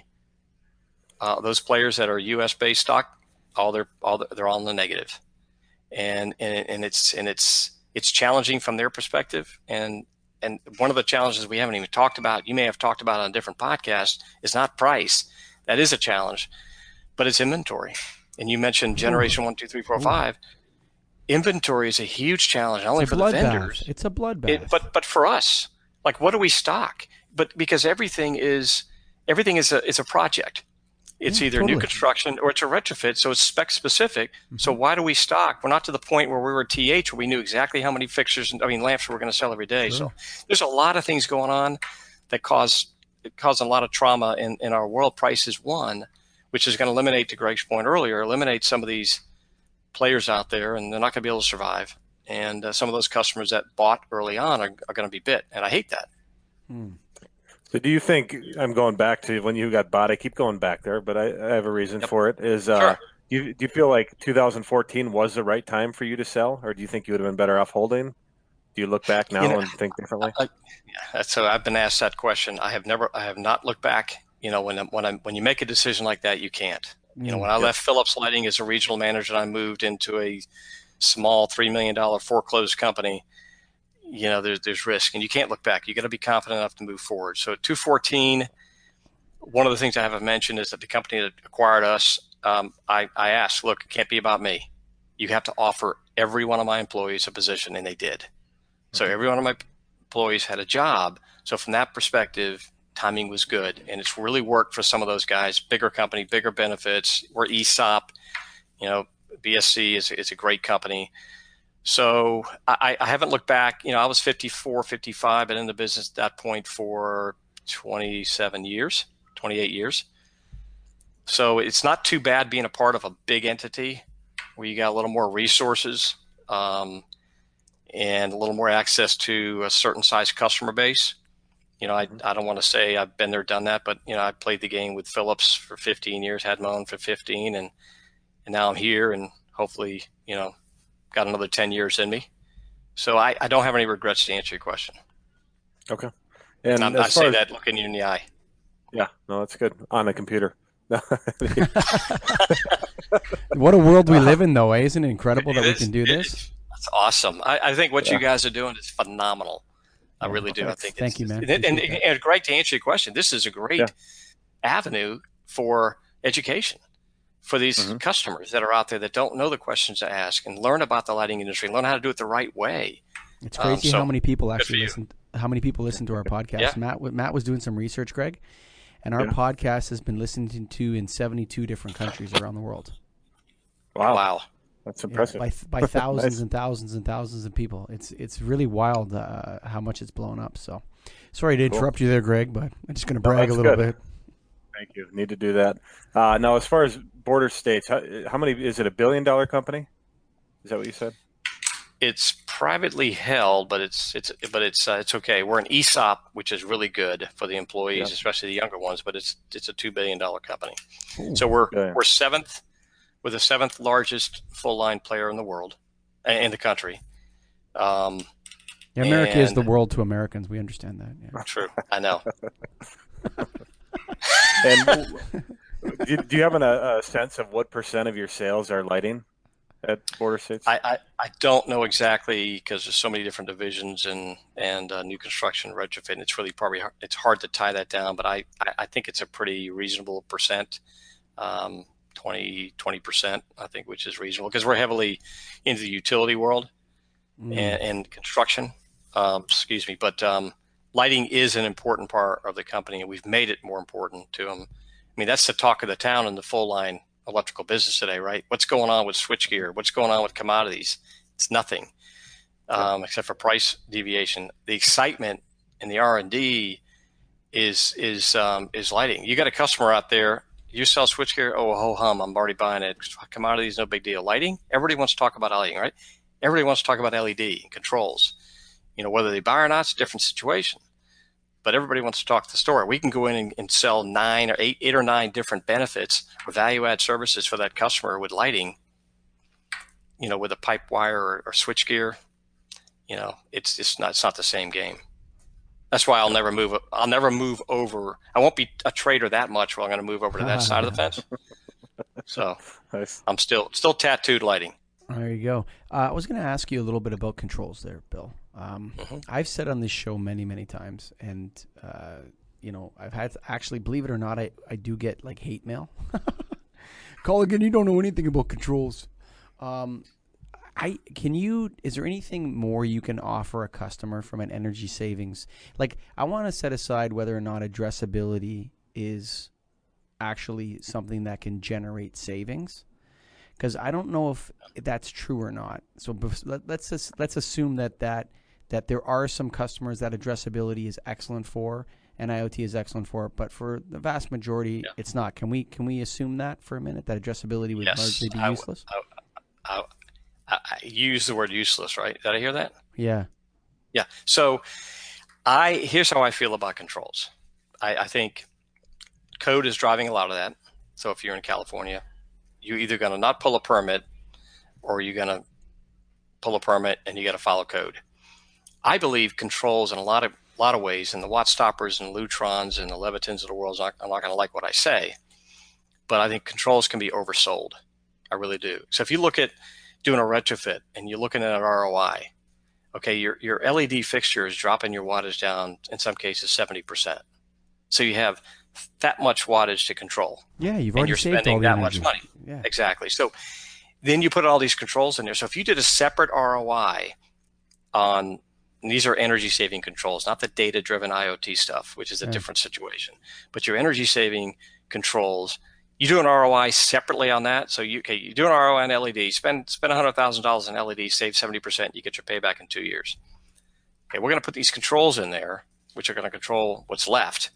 Speaker 3: uh, those players that are U S based stock, all they're all they're all in the negative, and and and it's and it's it's challenging from their perspective. And and one of the challenges we haven't even talked about, you may have talked about on a different podcast, is not price. That is a challenge, but it's inventory. And you mentioned generation one, two, three, four, five. Inventory is a huge challenge, not only for the vendors.
Speaker 1: It's a bloodbath.
Speaker 3: It, but but for us, like, what do we stock? But because everything is everything is a is a project. It's yeah, either totally. new construction or it's a retrofit, so it's spec specific. Mm-hmm. So why do we stock? We're not to the point where we were T H, where we knew exactly how many fixtures, I mean, lamps we were going to sell every day. Sure. So there's a lot of things going on that cause cause a lot of trauma in, in our world. Price is one, which is going to eliminate, to Greg's point earlier, eliminate some of these players out there, and they're not going to be able to survive. And uh, some of those customers that bought early on are, are going to be bit, and I hate that.
Speaker 2: Hmm. So do you think, I'm going back to when you got bought, I keep going back there, but I, I have a reason yep. for it, is uh,
Speaker 3: sure.
Speaker 2: do, you, do you feel like two thousand fourteen was the right time for you to sell, or do you think you would have been better off holding? Do you look back now you know, and think differently?
Speaker 3: I, yeah, so I've been asked that question. I have never, I have not looked back. You know, when when I when you make a decision like that, you can't. You know, when I yep. left Phillips Lighting as a regional manager and I moved into a small three million dollars foreclosed company, you know, there's there's risk, and you can't look back. You got to be confident enough to move forward. So at two fourteen, one of the things I haven't mentioned is that the company that acquired us, um, I, I asked, look, it can't be about me. You have to offer every one of my employees a position, and they did. Mm-hmm. So every one of my employees had a job. So from that perspective, timing was good, and it's really worked for some of those guys. Bigger company, bigger benefits. We're E S O P, you know, B S C is, is a great company. So I, I haven't looked back. You know, I was fifty-four, fifty-five, been in the business at that point for twenty-seven years, twenty-eight years. So it's not too bad being a part of a big entity where you got a little more resources um, and a little more access to a certain size customer base. You know, I, I don't want to say I've been there, done that, but, you know, I played the game with Philips for fifteen years, had my own for fifteen, and, and now I'm here and hopefully, you know, got another ten years in me. So I, I don't have any regrets to answer your question.
Speaker 2: Okay. And
Speaker 3: I,
Speaker 2: as
Speaker 3: I say
Speaker 2: far as,
Speaker 3: that looking you in the eye.
Speaker 2: Yeah, no, that's good. On the computer.
Speaker 1: What a world we live in, though, eh? Isn't it incredible that
Speaker 3: It
Speaker 1: we
Speaker 3: is.
Speaker 1: can do
Speaker 3: It
Speaker 1: this?
Speaker 3: is. That's awesome. I, I think what
Speaker 2: Yeah.
Speaker 3: you guys are doing is phenomenal. I
Speaker 1: Yeah,
Speaker 3: really do. I
Speaker 1: thanks.
Speaker 3: think.
Speaker 1: Thank
Speaker 3: it's,
Speaker 1: you, man.
Speaker 3: And, and,
Speaker 1: Appreciate that.
Speaker 3: and Greg, to answer your question, this is a great
Speaker 2: Yeah.
Speaker 3: avenue for education for these
Speaker 2: Mhm.
Speaker 3: customers that are out there that don't know the questions to ask and learn about the lighting industry, learn how to do it the right way.
Speaker 1: It's
Speaker 3: Um,
Speaker 1: crazy
Speaker 3: so
Speaker 1: how many people
Speaker 3: for
Speaker 1: actually
Speaker 3: you.
Speaker 1: listen. How many people listen to our podcast?
Speaker 3: Yeah.
Speaker 1: Matt, Matt was doing some research, Greg, and our
Speaker 2: Yeah.
Speaker 1: podcast has been listened to in seventy-two different countries around the world.
Speaker 2: Wow.
Speaker 3: Wow.
Speaker 2: That's
Speaker 1: Yeah,
Speaker 2: impressive.
Speaker 1: by by thousands
Speaker 2: Nice.
Speaker 1: and thousands and thousands of people. It's it's really wild uh, how much it's blown up. So, sorry to
Speaker 2: Cool.
Speaker 1: interrupt you there, Greg, but I'm just going to
Speaker 2: No,
Speaker 1: brag a
Speaker 2: that's
Speaker 1: little
Speaker 2: good.
Speaker 1: bit.
Speaker 2: Thank you. Need to do that. Uh, now, as far as border states, how, how many, is it a billion dollar company? Is that what you said?
Speaker 3: It's privately held, but it's it's but it's uh, it's okay. We're an E S O P, which is really good for the employees,
Speaker 2: Yeah.
Speaker 3: especially the younger ones. But it's it's a two billion dollar company.
Speaker 1: Ooh.
Speaker 3: So we're
Speaker 2: Billion.
Speaker 3: we're seventh, we're the seventh largest full line player in the world, in the country. Um,
Speaker 1: Yeah, America is the
Speaker 3: and-
Speaker 1: world to Americans. We understand that. Yeah.
Speaker 3: true, I know.
Speaker 2: And do, do you have an, a, a sense of what percent of your sales are lighting at border states?
Speaker 3: I, I, I don't know exactly because there's so many different divisions and and uh, new construction, retrofit. And it's really probably hard, it's hard to tie that down, but I, I, I think it's a pretty reasonable percent, um, twenty percent, I think, which is reasonable because we're heavily into the utility world
Speaker 1: Mm.
Speaker 3: and, and construction. Um, excuse me, but um, lighting is an important part of the company, and we've made it more important to them. I mean, that's the talk of the town in the full line electrical business today, right? What's going on with switchgear? What's going on with commodities? It's nothing, um, except for price deviation. The excitement in the R and D is is um, is lighting. You got a customer out there. You sell switchgear. Oh, ho hum! I'm already buying it. Commodities, no big deal. Lighting. Everybody wants to talk about lighting, right? Everybody wants to talk about L E D and controls. You know, whether they buy or not, it's a different situation. But everybody wants to talk the story. We can go in and, and sell nine or eight, eight or nine different benefits or value-add services for that customer with lighting. You know, with a pipe wire or, or switch gear. You know, it's it's not it's not the same game. That's why I'll never move. I'll never move over. I won't be a trader that much. Where I'm going to move over to that side of the fence. So
Speaker 2: Nice.
Speaker 3: I'm still still tattooed lighting.
Speaker 1: There you go. Uh, I was going to ask you a little bit about controls there, Bill. Um,
Speaker 3: Mhm.
Speaker 1: I've said on this show many, many times, and uh, you know, I've had actually, believe it or not, I, I do get like hate mail. Colligan, you don't know anything about controls. Um, I can you? Is there anything more you can offer a customer from an energy savings? Like, I want to set aside whether or not addressability is actually something that can generate savings. Because I don't know if that's true or not. So bef- let, let's just, let's assume that, that that there are some customers that addressability is excellent for and IoT is excellent for, but for the vast majority,
Speaker 3: Yeah.
Speaker 1: it's not. Can we can we assume that for a minute that addressability would
Speaker 3: Yes,
Speaker 1: largely be
Speaker 3: I w-
Speaker 1: useless?
Speaker 3: I, I, I use the word useless, right? Did I hear that?
Speaker 1: Yeah.
Speaker 3: Yeah. So I here's how I feel about controls. I, I think code is driving a lot of that. So if you're in California, you're either going to not pull a permit or you're going to pull a permit and you got to follow code. I believe controls in a lot of lot of ways, and the Watt Stoppers and Lutrons and the Levitins of the world, are not going to like what I say, but I think controls can be oversold. I really do. So if you look at doing a retrofit and you're looking at an R O I, okay, your, your L E D fixture is dropping your wattage down, in some cases, seventy percent. So you have that much wattage to control.
Speaker 1: Yeah, you've
Speaker 3: And
Speaker 1: already
Speaker 3: you're
Speaker 1: saved
Speaker 3: spending
Speaker 1: all the
Speaker 3: that much
Speaker 1: energy.
Speaker 3: money.
Speaker 1: Yeah.
Speaker 3: Exactly. So then you put all these controls in there. So if you did a separate R O I on, and these are energy saving controls, not the data driven IoT stuff, which is a
Speaker 1: Right.
Speaker 3: different situation, but your energy saving controls, you do an R O I separately on that. So you, okay, you do an R O I on L E D, spend, spend one hundred thousand dollars on L E D, save seventy percent, you get your payback in two years. Okay, we're going to put these controls in there, which are going to control what's left.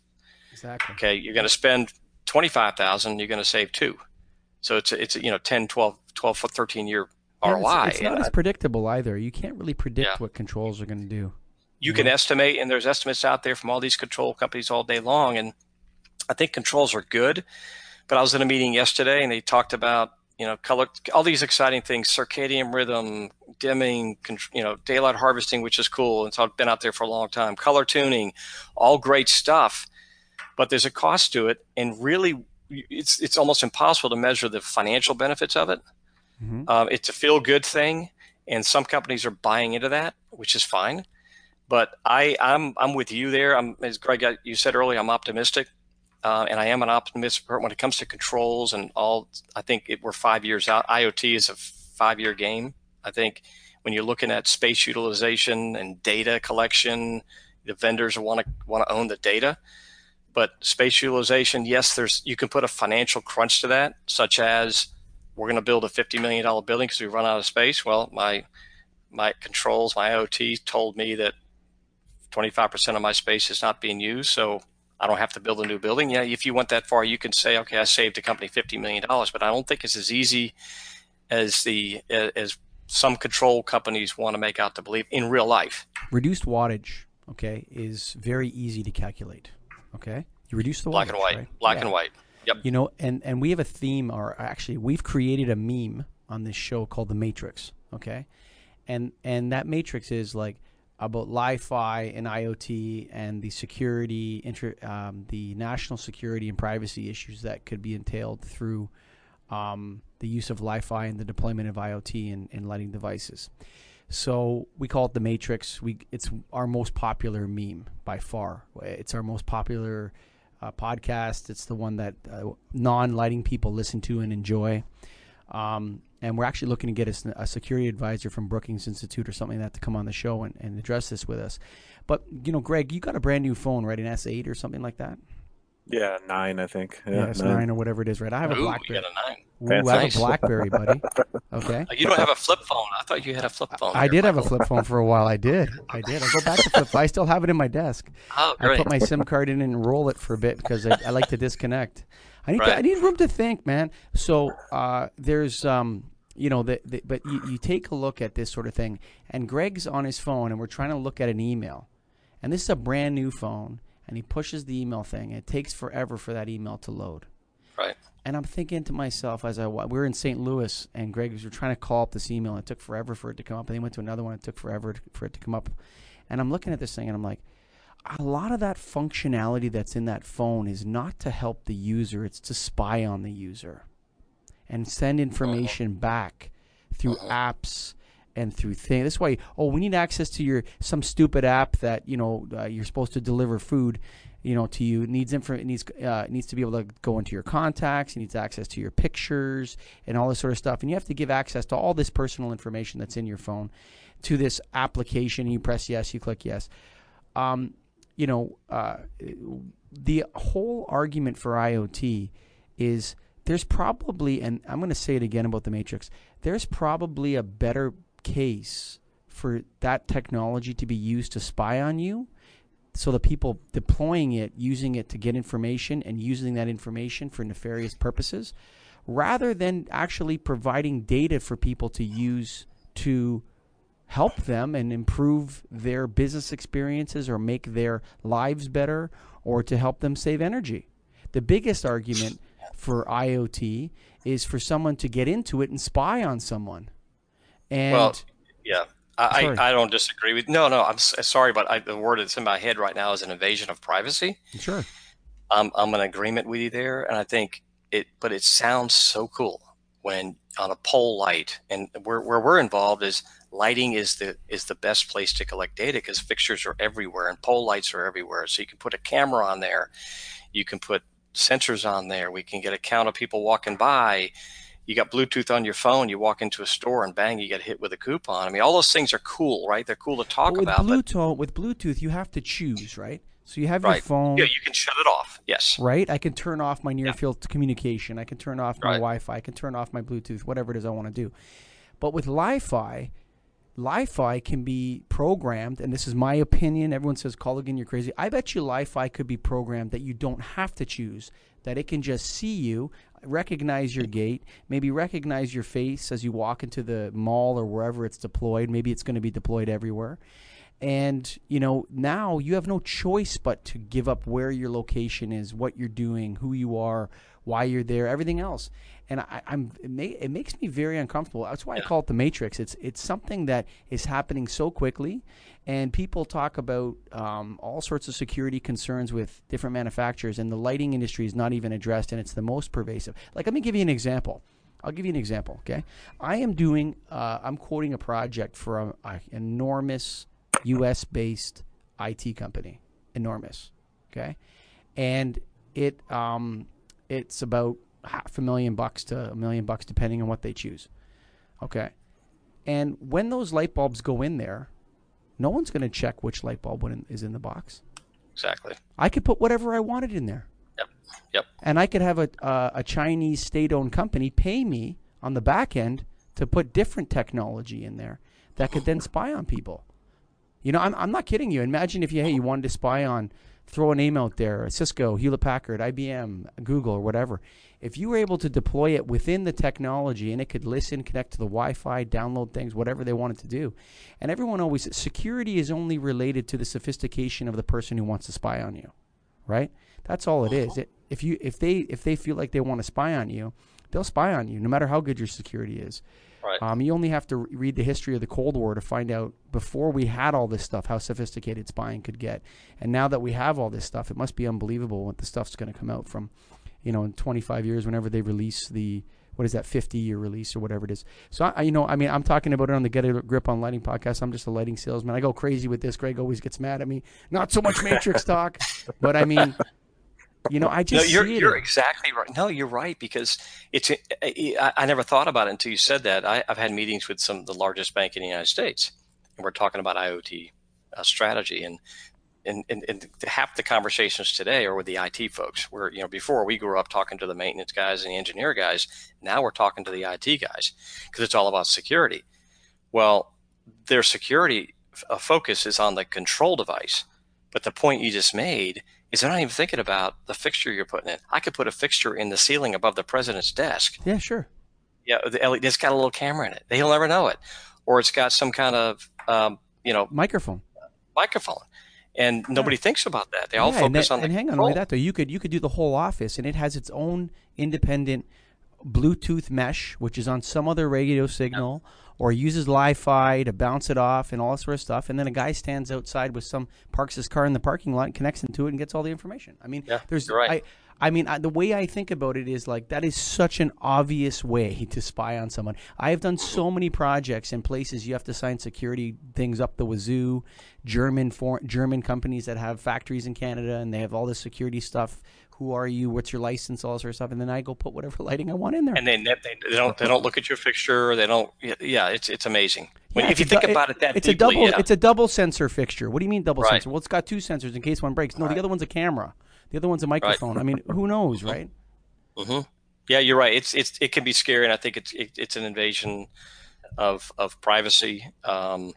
Speaker 1: Exactly.
Speaker 3: Okay, you're going to spend twenty-five thousand, you're going to save two. So it's a, it's a, you know ten, twelve, twelve, thirteen year
Speaker 1: Yeah,
Speaker 3: R O I.
Speaker 1: it's, it's not
Speaker 3: and
Speaker 1: as
Speaker 3: I,
Speaker 1: predictable either. You can't really predict
Speaker 3: yeah.
Speaker 1: what controls are going to do.
Speaker 3: You can estimate, and there's estimates out there from all these control companies all day long, and I think controls are good. But I was in a meeting yesterday, and they talked about, you know, color, all these exciting things, circadian rhythm, dimming, you know, daylight harvesting, which is cool. And so I've been out there for a long time. Color tuning, all great stuff, but there's a cost to it, and really, it's it's almost impossible to measure the financial benefits of it.
Speaker 1: Mm-hmm.
Speaker 3: Uh, it's a feel-good thing, and some companies are buying into that, which is fine. But I, I'm I'm with you there. I'm, as Greg, you said earlier, I'm optimistic, uh, and I am an optimistic when it comes to controls and all. I think it, we're five years out. IoT is a five-year game. I think when you're looking at space utilization and data collection, the vendors want to want to own the data. But space utilization, yes, there's you can put a financial crunch to that, such as we're going to build a fifty million dollars building because we run out of space. Well, my my controls, my IoT told me that twenty-five percent of my space is not being used, so I don't have to build a new building. Yeah, if you went that far, you can say, okay, I saved the company fifty million dollars, but I don't think it's as easy as the as some control companies want to make out to believe in real life.
Speaker 1: Reduced wattage, okay, is very easy to calculate. Okay, you reduce the
Speaker 3: black
Speaker 1: wattage,
Speaker 3: and white,
Speaker 1: right?
Speaker 3: black
Speaker 1: yeah.
Speaker 3: and white. Yep.
Speaker 1: You know, and and we have a theme, or actually, we've created a meme on this show called the Matrix. Okay, and and that matrix is like about Li-Fi and IoT and the security, inter, um, the national security and privacy issues that could be entailed through um, the use of Li-Fi and the deployment of IoT in, in lighting devices. So we call it the Matrix. We it's our most popular meme by far. It's our most popular uh, podcast. It's the one that uh, non-lighting people listen to and enjoy. Um, and we're actually looking to get a, a security advisor from Brookings Institute or something like that to come on the show and, and address this with us. But, you know, Greg, you got a brand new phone, right? An S eight or something like that?
Speaker 2: Yeah, nine, I think. Yeah,
Speaker 1: yeah S nine nine or whatever it is, right? I have
Speaker 3: Ooh,
Speaker 1: a BlackBerry.
Speaker 3: You got a nine.
Speaker 1: Ooh, I have nice. a BlackBerry, buddy. Okay.
Speaker 3: You don't have a flip phone. I thought you had a flip phone.
Speaker 1: I
Speaker 3: there,
Speaker 1: did
Speaker 3: Michael.
Speaker 1: have a flip phone for a while. I did. I did. I go back to flip phone. I still have it in my desk.
Speaker 3: Oh, great.
Speaker 1: I put my SIM card in and roll it for a bit because I, I like to disconnect. I need
Speaker 3: right.
Speaker 1: to, I need room to think, man. So uh, there's um you know the, the but you, you take a look at this sort of thing, and Greg's on his phone, and we're trying to look at an email, and this is a brand new phone, and he pushes the email thing, and it takes forever for that email to load.
Speaker 3: Right.
Speaker 1: And I'm thinking to myself as I we were in Saint Louis, and Greg was trying to call up this email, and it took forever for it to come up, and then went to another one, it took forever to, for it to come up, and I'm looking at this thing, and I'm like, a lot of that functionality that's in that phone is not to help the user, it's to spy on the user and send information back through apps and through things. That's why, oh, we need access to your some stupid app that, you know, uh, you're supposed to deliver food, you know, to you. It needs info, it needs uh, it needs to be able to go into your contacts. It needs access to your pictures and all this sort of stuff. And you have to give access to all this personal information that's in your phone to this application. You press yes, you click yes. Um, you know, uh, the whole argument for IoT is there's probably, and I'm going to say it again about the Matrix, there's probably a better case for that technology to be used to spy on you, so the people deploying it, using it to get information and using that information for nefarious purposes, rather than actually providing data for people to use to help them and improve their business experiences or make their lives better or to help them save energy. The biggest argument for IoT is for someone to get into it and spy on someone. And
Speaker 3: well, yeah, I,
Speaker 1: sorry.
Speaker 3: I, I don't disagree with. No, no, I'm s- sorry, but I, the word that's in my head right now is an invasion of privacy.
Speaker 1: Sure,
Speaker 3: I'm I'm in agreement with you there, and I think it. But it sounds so cool when on a pole light, and where where we're involved is lighting is the is the best place to collect data because fixtures are everywhere and pole lights are everywhere. So you can put a camera on there, you can put sensors on there. We can get a count of people walking by. You got Bluetooth on your phone. You walk into a store and bang, you get hit with a coupon. I mean, all those things are cool, right? They're cool to talk
Speaker 1: with
Speaker 3: about.
Speaker 1: Bluetooth,
Speaker 3: but,
Speaker 1: with Bluetooth, you have to choose, right? So you have
Speaker 3: right.
Speaker 1: your phone.
Speaker 3: Yeah, you can shut it off. Yes.
Speaker 1: Right? I can turn off my near field communication. I can turn off my
Speaker 3: right.
Speaker 1: Wi-Fi. I can turn off my Bluetooth, whatever it is I want to do. But with Li-Fi, Li-Fi can be programmed, and this is my opinion. Everyone says, Colligan, you're crazy. I bet you Li-Fi could be programmed that you don't have to choose, that it can just see you, recognize your gait, maybe recognize your face as you walk into the mall or wherever it's deployed. Maybe it's going to be deployed everywhere. And, you know, now you have no choice but to give up where your location is, what you're doing, who you are, why you're there, everything else. And I, I'm it, may, it makes me very uncomfortable. That's why I call it the Matrix. It's it's something that is happening so quickly, and people talk about um, all sorts of security concerns with different manufacturers, and the lighting industry is not even addressed, and it's the most pervasive. Like, let me give you an example. I'll give you an example, okay? I am doing, uh, I'm quoting a project for an enormous U S-based I T company, enormous, okay? And it um, it's about half a million bucks to a million bucks, depending on what they choose, okay? And when those light bulbs go in there, no one's going to check which light bulb is in the box.
Speaker 3: Exactly.
Speaker 1: I could put whatever I wanted in there.
Speaker 3: Yep. Yep.
Speaker 1: And I could have a uh, a Chinese state-owned company pay me on the back end to put different technology in there that could then spy on people. You know, I'm I'm not kidding you. Imagine if you hey you wanted to spy on, throw a name out there, Cisco, Hewlett Packard, I B M, Google, or whatever. If you were able to deploy it within the technology and it could listen, connect to the Wi-Fi, download things, whatever they wanted to do. And everyone always, security is only related to the sophistication of the person who wants to spy on you, right? That's all it is. It, if you if they if they feel like they want to spy on you, they'll spy on you, no matter how good your security is.
Speaker 3: Right.
Speaker 1: Um, you only have to re- read the history of the Cold War to find out, before we had all this stuff, how sophisticated spying could get. And now that we have all this stuff, it must be unbelievable what the stuff's going to come out from, you know, in twenty-five years, whenever they release the, what is that, fifty-year release or whatever it is. So, I, you know, I mean, I'm talking about it on the Get a Grip on Lighting podcast. I'm just a lighting salesman. I go crazy with this. Greg always gets mad at me. Not so much Matrix talk, but I mean... You know, I just
Speaker 3: no, you're
Speaker 1: see it
Speaker 3: you're
Speaker 1: in.
Speaker 3: exactly right. No, you're right, because it's. I, I never thought about it until you said that. I, I've had meetings with some of the largest bank in the United States, and we're talking about IoT uh, strategy, and, and and and half the conversations today are with the I T folks. Where, you know, before we grew up talking to the maintenance guys and the engineer guys, now we're talking to the I T guys, because it's all about security. Well, their security uh, focus is on the control device, but the point you just made is they're not even thinking about the fixture you're putting in. I could put a fixture in the ceiling above the president's desk.
Speaker 1: Yeah, sure.
Speaker 3: Yeah, the L E D, it's got a little camera in it. He'll never know it. Or it's got some kind of, um, you know,
Speaker 1: microphone.
Speaker 3: Microphone, and nobody yeah. thinks about that. They all
Speaker 1: yeah,
Speaker 3: focus
Speaker 1: and
Speaker 3: on the
Speaker 1: and hang
Speaker 3: control.
Speaker 1: on, like that though. You could you could do the whole office, and it has its own independent Bluetooth mesh, which is on some other radio signal. Yeah. Or uses Li-Fi to bounce it off and all that sort of stuff. And then a guy stands outside with some, parks his car in the parking lot, and connects into it and gets all the information. I mean,
Speaker 3: yeah,
Speaker 1: there's,
Speaker 3: you're right.
Speaker 1: I, I mean, I, the way I think about it is like, that is such an obvious way to spy on someone. I have done so many projects in places you have to sign security things up the wazoo, German for, German companies that have factories in Canada, and they have all this security stuff. Who are you? What's your license? All that sort of stuff, and then I go put whatever lighting I want in there.
Speaker 3: And they they, they don't they don't look at your fixture. They don't. Yeah, it's it's amazing. When,
Speaker 1: yeah,
Speaker 3: if you think
Speaker 1: du-
Speaker 3: about it that
Speaker 1: it's
Speaker 3: deeply,
Speaker 1: a double
Speaker 3: yeah.
Speaker 1: it's a double sensor fixture. What do you mean double
Speaker 3: right.
Speaker 1: sensor? Well, it's got two sensors in case one breaks. No,
Speaker 3: right.
Speaker 1: the other one's a camera. The other one's a microphone.
Speaker 3: Right.
Speaker 1: I mean, who knows, right?
Speaker 3: Mm-hmm. Yeah, you're right. It's it's it can be scary, and I think it's it, it's an invasion of of privacy. Um,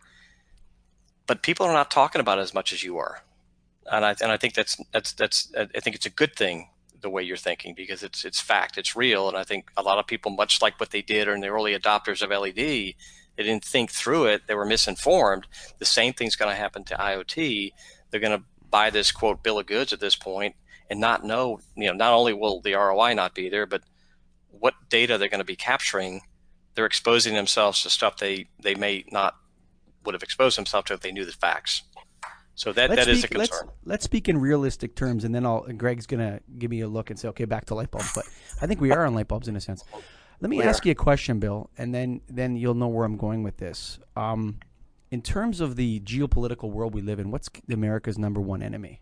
Speaker 3: but people are not talking about it as much as you are, and I and I think that's that's that's I think it's a good thing, the way you're thinking, because it's it's fact, it's real. And I think a lot of people, much like what they did in the early adopters of L E D, they didn't think through it. They were misinformed. The same thing's going to happen to IoT. They're going to buy this, quote, bill of goods at this point and not know, you know, not only will the R O I not be there, but what data they're going to be capturing. They're exposing themselves to stuff they, they may not would have exposed themselves to if they knew the facts. So that,
Speaker 1: let's
Speaker 3: that is
Speaker 1: speak,
Speaker 3: a concern.
Speaker 1: Let's, let's speak in realistic terms, and then I'll, and Greg's going to give me a look and say, okay, back to light bulbs. But I think we are on light bulbs in a sense. Let me
Speaker 3: we
Speaker 1: ask
Speaker 3: are.
Speaker 1: you a question, Bill, and then, then you'll know where I'm going with this. Um, in terms of the geopolitical world we live in, what's America's number one enemy?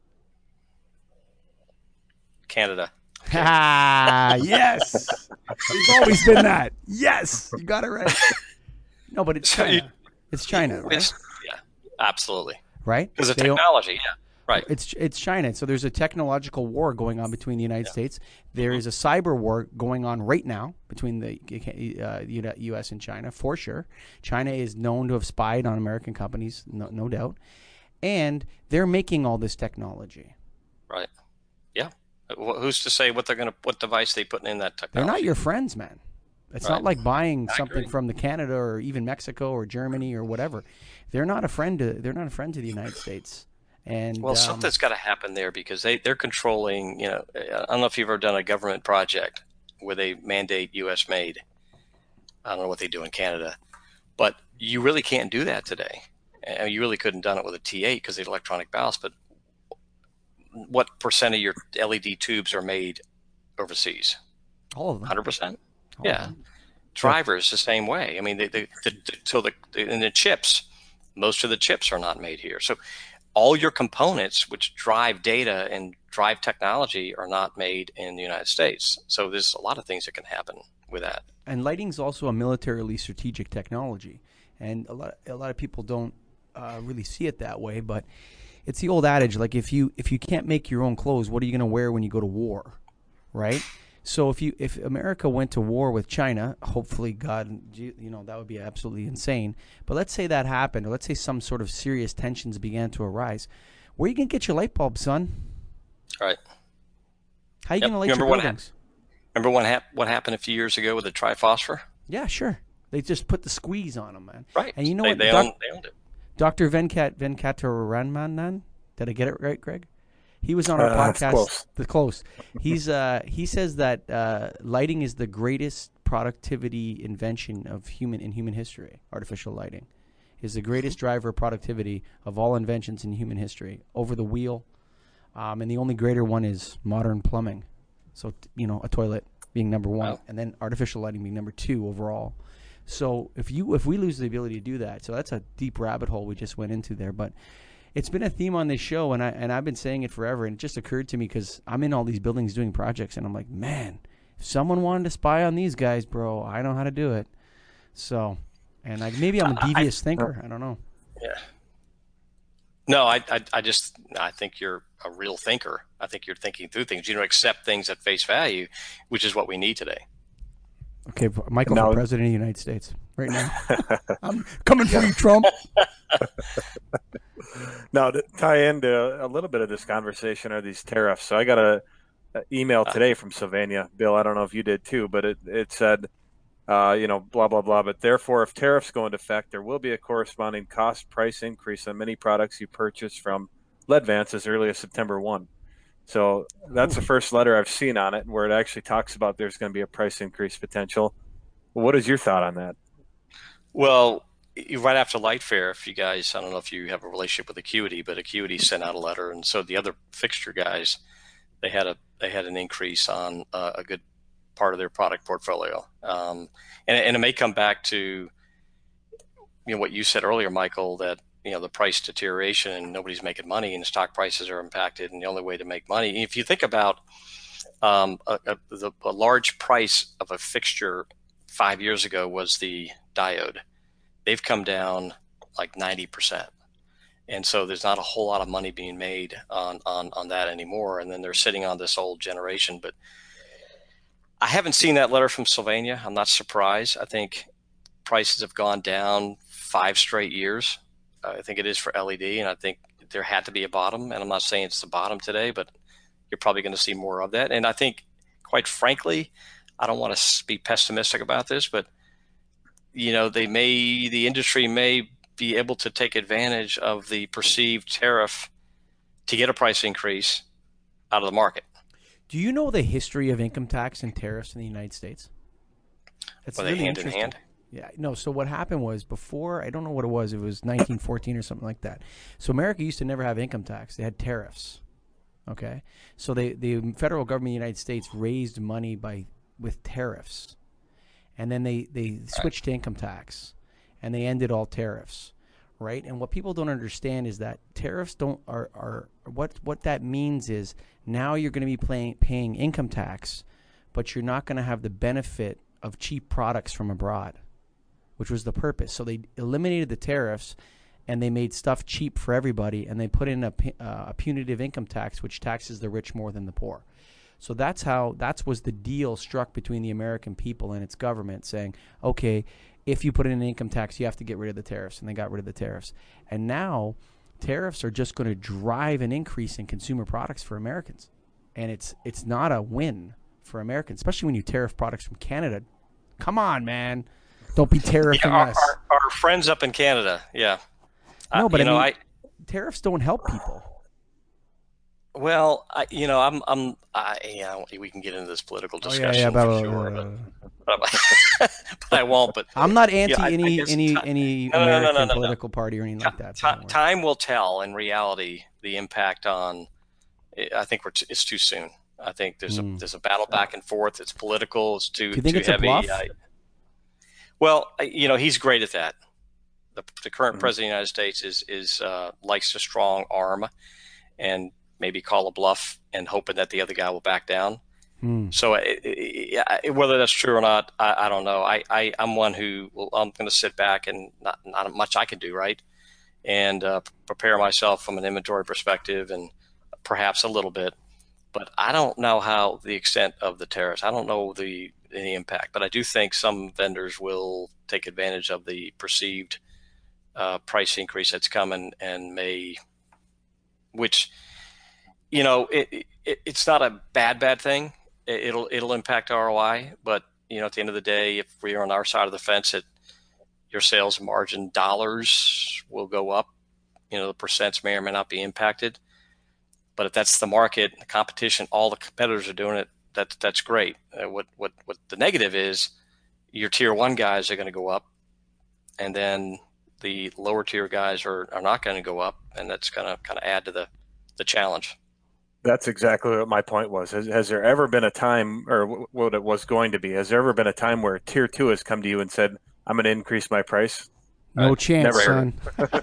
Speaker 3: Canada.
Speaker 1: Ah, yes. It's always been that. Yes. You got it right. No, but it's China. It's China, right?
Speaker 3: It's, yeah, absolutely.
Speaker 1: Right?
Speaker 3: Because of
Speaker 1: They own-
Speaker 3: technology, yeah. Right.
Speaker 1: It's it's China. So there's a technological war going on between the United
Speaker 3: Yeah.
Speaker 1: States. There is a cyber war going on right now between the uh, U S and China, for sure. China is known to have spied on American companies, no, no doubt. And they're making all this technology.
Speaker 3: Right. Yeah. Wh- Who's to say what they're going to, what device they putting in that technology?
Speaker 1: They're not your friends, man. It's
Speaker 3: Right.
Speaker 1: not like buying
Speaker 3: I
Speaker 1: something
Speaker 3: agree.
Speaker 1: from the Canada or even Mexico or Germany or whatever. They're not a friend to. They're not a friend to the United States. And
Speaker 3: Well,
Speaker 1: um,
Speaker 3: something's got to happen there because they, they're controlling, you know, I don't know if you've ever done a government project where they mandate U S made. I don't know what they do in Canada, but you really can't do that today. And you really couldn't done it with a T eight because of the electronic ballast, but what percent of your L E D tubes are made overseas?
Speaker 1: all of them.
Speaker 3: one hundred percent?
Speaker 1: All of
Speaker 3: Yeah.
Speaker 1: them.
Speaker 3: Drivers the same way. I mean, they, they, the, the, so the, in the chips, most of the chips are not made here. So all your components which drive data and drive technology are not made in the United States. So there's a lot of things that can happen with that.
Speaker 1: And lighting's also a militarily strategic technology, and a lot a lot of people don't uh, really see it that way. But it's the old adage, like if you if you can't make your own clothes, what are you going to wear when you go to war, right? So if you if America went to war with China, hopefully, God, you know, that would be absolutely insane. But let's say that happened, or let's say some sort of serious tensions began to arise. Where are you going to get your light bulb, son?
Speaker 3: Right.
Speaker 1: How are you
Speaker 3: Yep.
Speaker 1: going to light
Speaker 3: Remember
Speaker 1: your
Speaker 3: what
Speaker 1: buildings?
Speaker 3: Remember what, hap- what happened a few years ago with the triphosphor?
Speaker 1: Yeah, sure. They just put the squeeze on them, man.
Speaker 3: Right.
Speaker 1: And you know
Speaker 3: they,
Speaker 1: what?
Speaker 3: They,
Speaker 1: Doc-
Speaker 3: owned, they owned it.
Speaker 1: Doctor Venkat Venkataraman, did I get it right, Greg? He was on our
Speaker 2: Uh, it's
Speaker 1: podcast.
Speaker 2: close.
Speaker 1: The close. He's uh, he says that uh, lighting is the greatest productivity invention of human in human history. Artificial lighting is the greatest driver of productivity of all inventions in human history. Over the wheel, um, and the only greater one is modern plumbing. So t- you know, a toilet being number one,
Speaker 3: Wow.
Speaker 1: and then artificial lighting being number two overall. So if you if we lose the ability to do that, so that's a deep rabbit hole we just went into there. But it's been a theme on this show, and I and I've been saying it forever. And it just occurred to me because I'm in all these buildings doing projects, and I'm like, man, if someone wanted to spy on these guys, bro, I know how to do it. So, and I, maybe I'm a devious
Speaker 3: I,
Speaker 1: thinker. I don't know.
Speaker 3: Yeah. No, I, I, I just, I think you're a real thinker. I think you're thinking through things. You don't accept things at face value, which is what we need today.
Speaker 1: Okay, Michael,
Speaker 2: Now-
Speaker 1: for president of the United States right now. I'm coming for you, Trump.
Speaker 2: Now, to tie into a little bit of this conversation are these tariffs. So I got a, a email today from Sylvania. Bill, I don't know if you did too, but it, it said, uh, you know, blah, blah, blah. But therefore, if tariffs go into effect, there will be a corresponding cost price increase on many products you purchase from Ledvance as early as September first. So that's the first letter I've seen on it where it actually talks about there's going to be a price increase potential. What is your thought on that?
Speaker 3: Well, right after Light Fair, if you guys, I don't know if you have a relationship with Acuity, but Acuity sent out a letter, and so the other fixture guys, they had a they had an increase on uh, a good part of their product portfolio, um, and and it may come back to, you know, what you said earlier, Michael, that you know the price deterioration and nobody's making money and the stock prices are impacted, and the only way to make money, if you think about um, a, a, the, a large price of a fixture five years ago was the diode. They've come down like ninety percent. And so there's not a whole lot of money being made on, on, on that anymore. And then they're sitting on this old generation. But I haven't seen that letter from Sylvania. I'm not surprised. I think prices have gone down five straight years. Uh, I think it is for L E D. And I think there had to be a bottom. And I'm not saying it's the bottom today, but you're probably going to see more of that. And I think, quite frankly, I don't want to be pessimistic about this, but you know, they may, the industry may be able to take advantage of the perceived tariff to get a price increase out of the market.
Speaker 1: Do you know the history of income tax and tariffs in the United States? It's
Speaker 3: Were they hand in
Speaker 1: interesting.
Speaker 3: hand?
Speaker 1: Yeah, no. So what happened was before, I don't know what it was. It was nineteen fourteen or something like that. So America used to never have income tax. They had tariffs. Okay, so they the federal government of the United States raised money by with tariffs, and then they they switched to income tax, and they ended all tariffs, right? And what people don't understand is that tariffs don't are are what what that means is now you're going to be paying paying income tax, but you're not going to have the benefit of cheap products from abroad, which was the purpose. So they eliminated the tariffs, and they made stuff cheap for everybody, and they put in a, uh, a punitive income tax, which taxes the rich more than the poor. So that's how that was the deal struck between the American people and its government, saying, okay, if you put in an income tax, you have to get rid of the tariffs, and they got rid of the tariffs. And now tariffs are just going to drive an increase in consumer products for Americans, and it's it's not a win for Americans, especially when you tariff products from Canada. Come on, man. Don't be tariffing
Speaker 3: yeah, our,
Speaker 1: us.
Speaker 3: Our, our friends up in Canada, yeah.
Speaker 1: No, but
Speaker 3: uh, you
Speaker 1: I
Speaker 3: know,
Speaker 1: mean,
Speaker 3: I,
Speaker 1: tariffs don't help people.
Speaker 3: Well, I, you know, I'm, I'm, I, you know, we can get into this political discussion
Speaker 1: oh, yeah, yeah,
Speaker 3: for
Speaker 1: blah,
Speaker 3: sure,
Speaker 1: blah,
Speaker 3: but, but, but I won't. But
Speaker 1: I'm not anti
Speaker 3: yeah, I,
Speaker 1: any
Speaker 3: I
Speaker 1: any
Speaker 3: time,
Speaker 1: any
Speaker 3: no, no,
Speaker 1: American
Speaker 3: no, no, no,
Speaker 1: political
Speaker 3: no.
Speaker 1: party or anything like that.
Speaker 3: So T- time will tell. In reality, the impact on. I think we're t- it's too soon. I think there's mm. a there's a battle back and forth. It's political. It's too.
Speaker 1: Do you think
Speaker 3: too
Speaker 1: it's
Speaker 3: heavy.
Speaker 1: a bluff?
Speaker 3: I, well, you know, he's great at that. The, the current
Speaker 2: mm-hmm. president
Speaker 3: of the United States is is uh, likes to strong arm, and maybe call a bluff and hoping that the other guy will back down. Hmm. So it, it, it, whether that's true or not, I, I don't know. I, I, I'm one who will, I'm going to sit back and not, not much I can do, right? And uh, prepare myself from an inventory perspective and perhaps a little bit. But I don't know how the extent of the tariffs. I don't know the, the impact. But I do think some vendors will take advantage of the perceived uh, price increase that's coming and may, which – you know, it, it it's not a bad, bad thing. It, it'll it'll impact R O I, but you know, at the end of the day, if we're on our side of the fence, it your sales margin dollars will go up. You know, the percents may or may not be impacted. But if that's the market, the competition, all the competitors are doing it. That that's great. Uh, what what what the negative is, your tier one guys are going to go up, and then the lower tier guys are, are not going to go up, and that's going to kind of add to the the challenge.
Speaker 2: That's exactly what my point was. Has, has there ever been a time, or what it was going to be, has there ever been a time where tier two has come to you and said, I'm going to increase my price?
Speaker 1: No
Speaker 2: uh,
Speaker 1: chance,
Speaker 2: never
Speaker 1: son.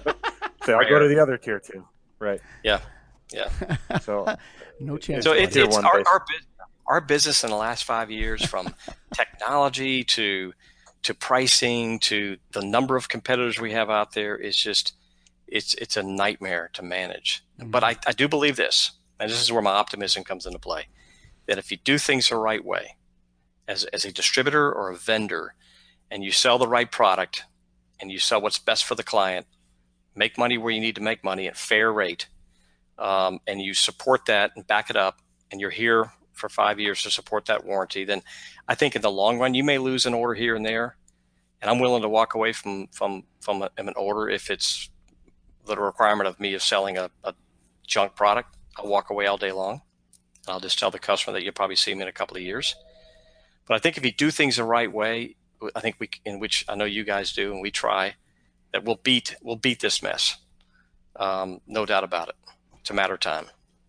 Speaker 2: So I'll go to the other tier two. Right.
Speaker 3: Yeah. Yeah.
Speaker 2: So
Speaker 1: no chance.
Speaker 3: So it's, it's our, our, our business in the last five years, from technology to, to pricing to the number of competitors we have out there, is just, it's, it's a nightmare to manage. Mm-hmm. But I, I do believe this. And this is where my optimism comes into play, that if you do things the right way, as, as a distributor or a vendor, and you sell the right product and you sell what's best for the client, make money where you need to make money at fair rate, um, and you support that and back it up, and you're here for five years to support that warranty, then I think in the long run, you may lose an order here and there. And I'm willing to walk away from, from, from, a, from an order if it's the requirement of me of selling a, a junk product. I'll walk away all day long. I'll just tell the customer that you'll probably see me in a couple of years. But I think if you do things the right way, I think we, in which I know you guys do, and we try, that we'll beat we'll beat this mess. Um, no doubt about it. It's a matter of time.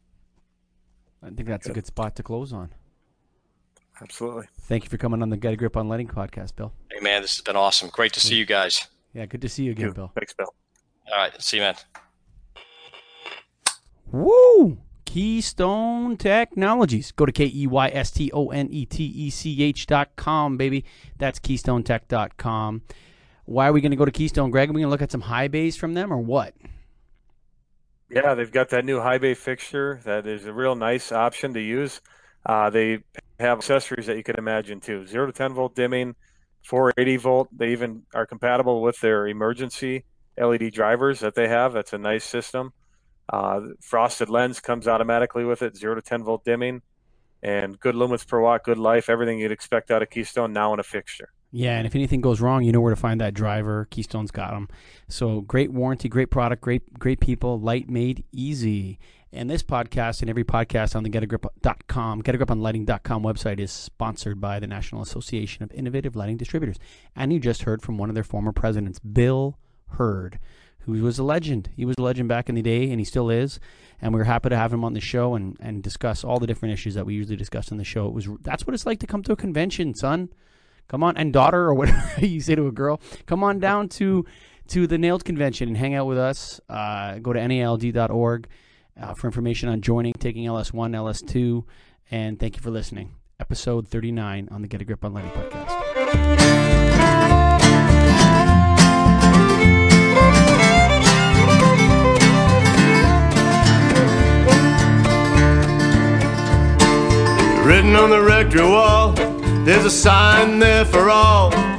Speaker 1: I think that's good. A good spot to close on.
Speaker 2: Absolutely.
Speaker 1: Thank you for coming on the Get a Grip on Lighting podcast, Bill.
Speaker 3: Hey, man, this has been awesome. Great to see you guys.
Speaker 1: Yeah, good to see you again,
Speaker 2: you.
Speaker 1: Bill.
Speaker 2: Thanks, Bill.
Speaker 3: All right. See you, man.
Speaker 1: Woo! Keystone Technologies. Go to K E Y S T O N E T E C H dot com, baby. That's keystone tech dot com. Why are we going to go to Keystone, Greg? Are we going to look at some high bays from them or what?
Speaker 2: Yeah, they've got that new high bay fixture that is a real nice option to use. Uh, they have accessories that you could imagine too. zero to ten volt dimming, four eighty volt. They even are compatible with their emergency L E D drivers that they have. That's a nice system. Uh, frosted lens comes automatically with it, zero to ten volt dimming, and good lumens per watt, good life, everything you'd expect out of Keystone now in a fixture.
Speaker 1: Yeah, and if anything goes wrong, you know where to find that driver. Keystone's got them. So great warranty, great product, great great people, light made easy. And this podcast and every podcast on the get a grip dot com, get a grip on lighting dot com website is sponsored by the National Association of Innovative Lighting Distributors. And you just heard from one of their former presidents, Bill Hurd, who was a legend. He was a legend back in the day, and he still is. And we were happy to have him on the show and, and discuss all the different issues that we usually discuss on the show. It was that's what it's like to come to a convention, son. Come on, and daughter, or whatever you say to a girl. Come on down to to the Nailed Convention and hang out with us. Uh, go to N A L D dot org uh, for information on joining, taking L S one, L S two. And thank you for listening. Episode thirty-nine on the Get a Grip on Lighting podcast.
Speaker 4: Written on the rectory wall, there's a sign there for all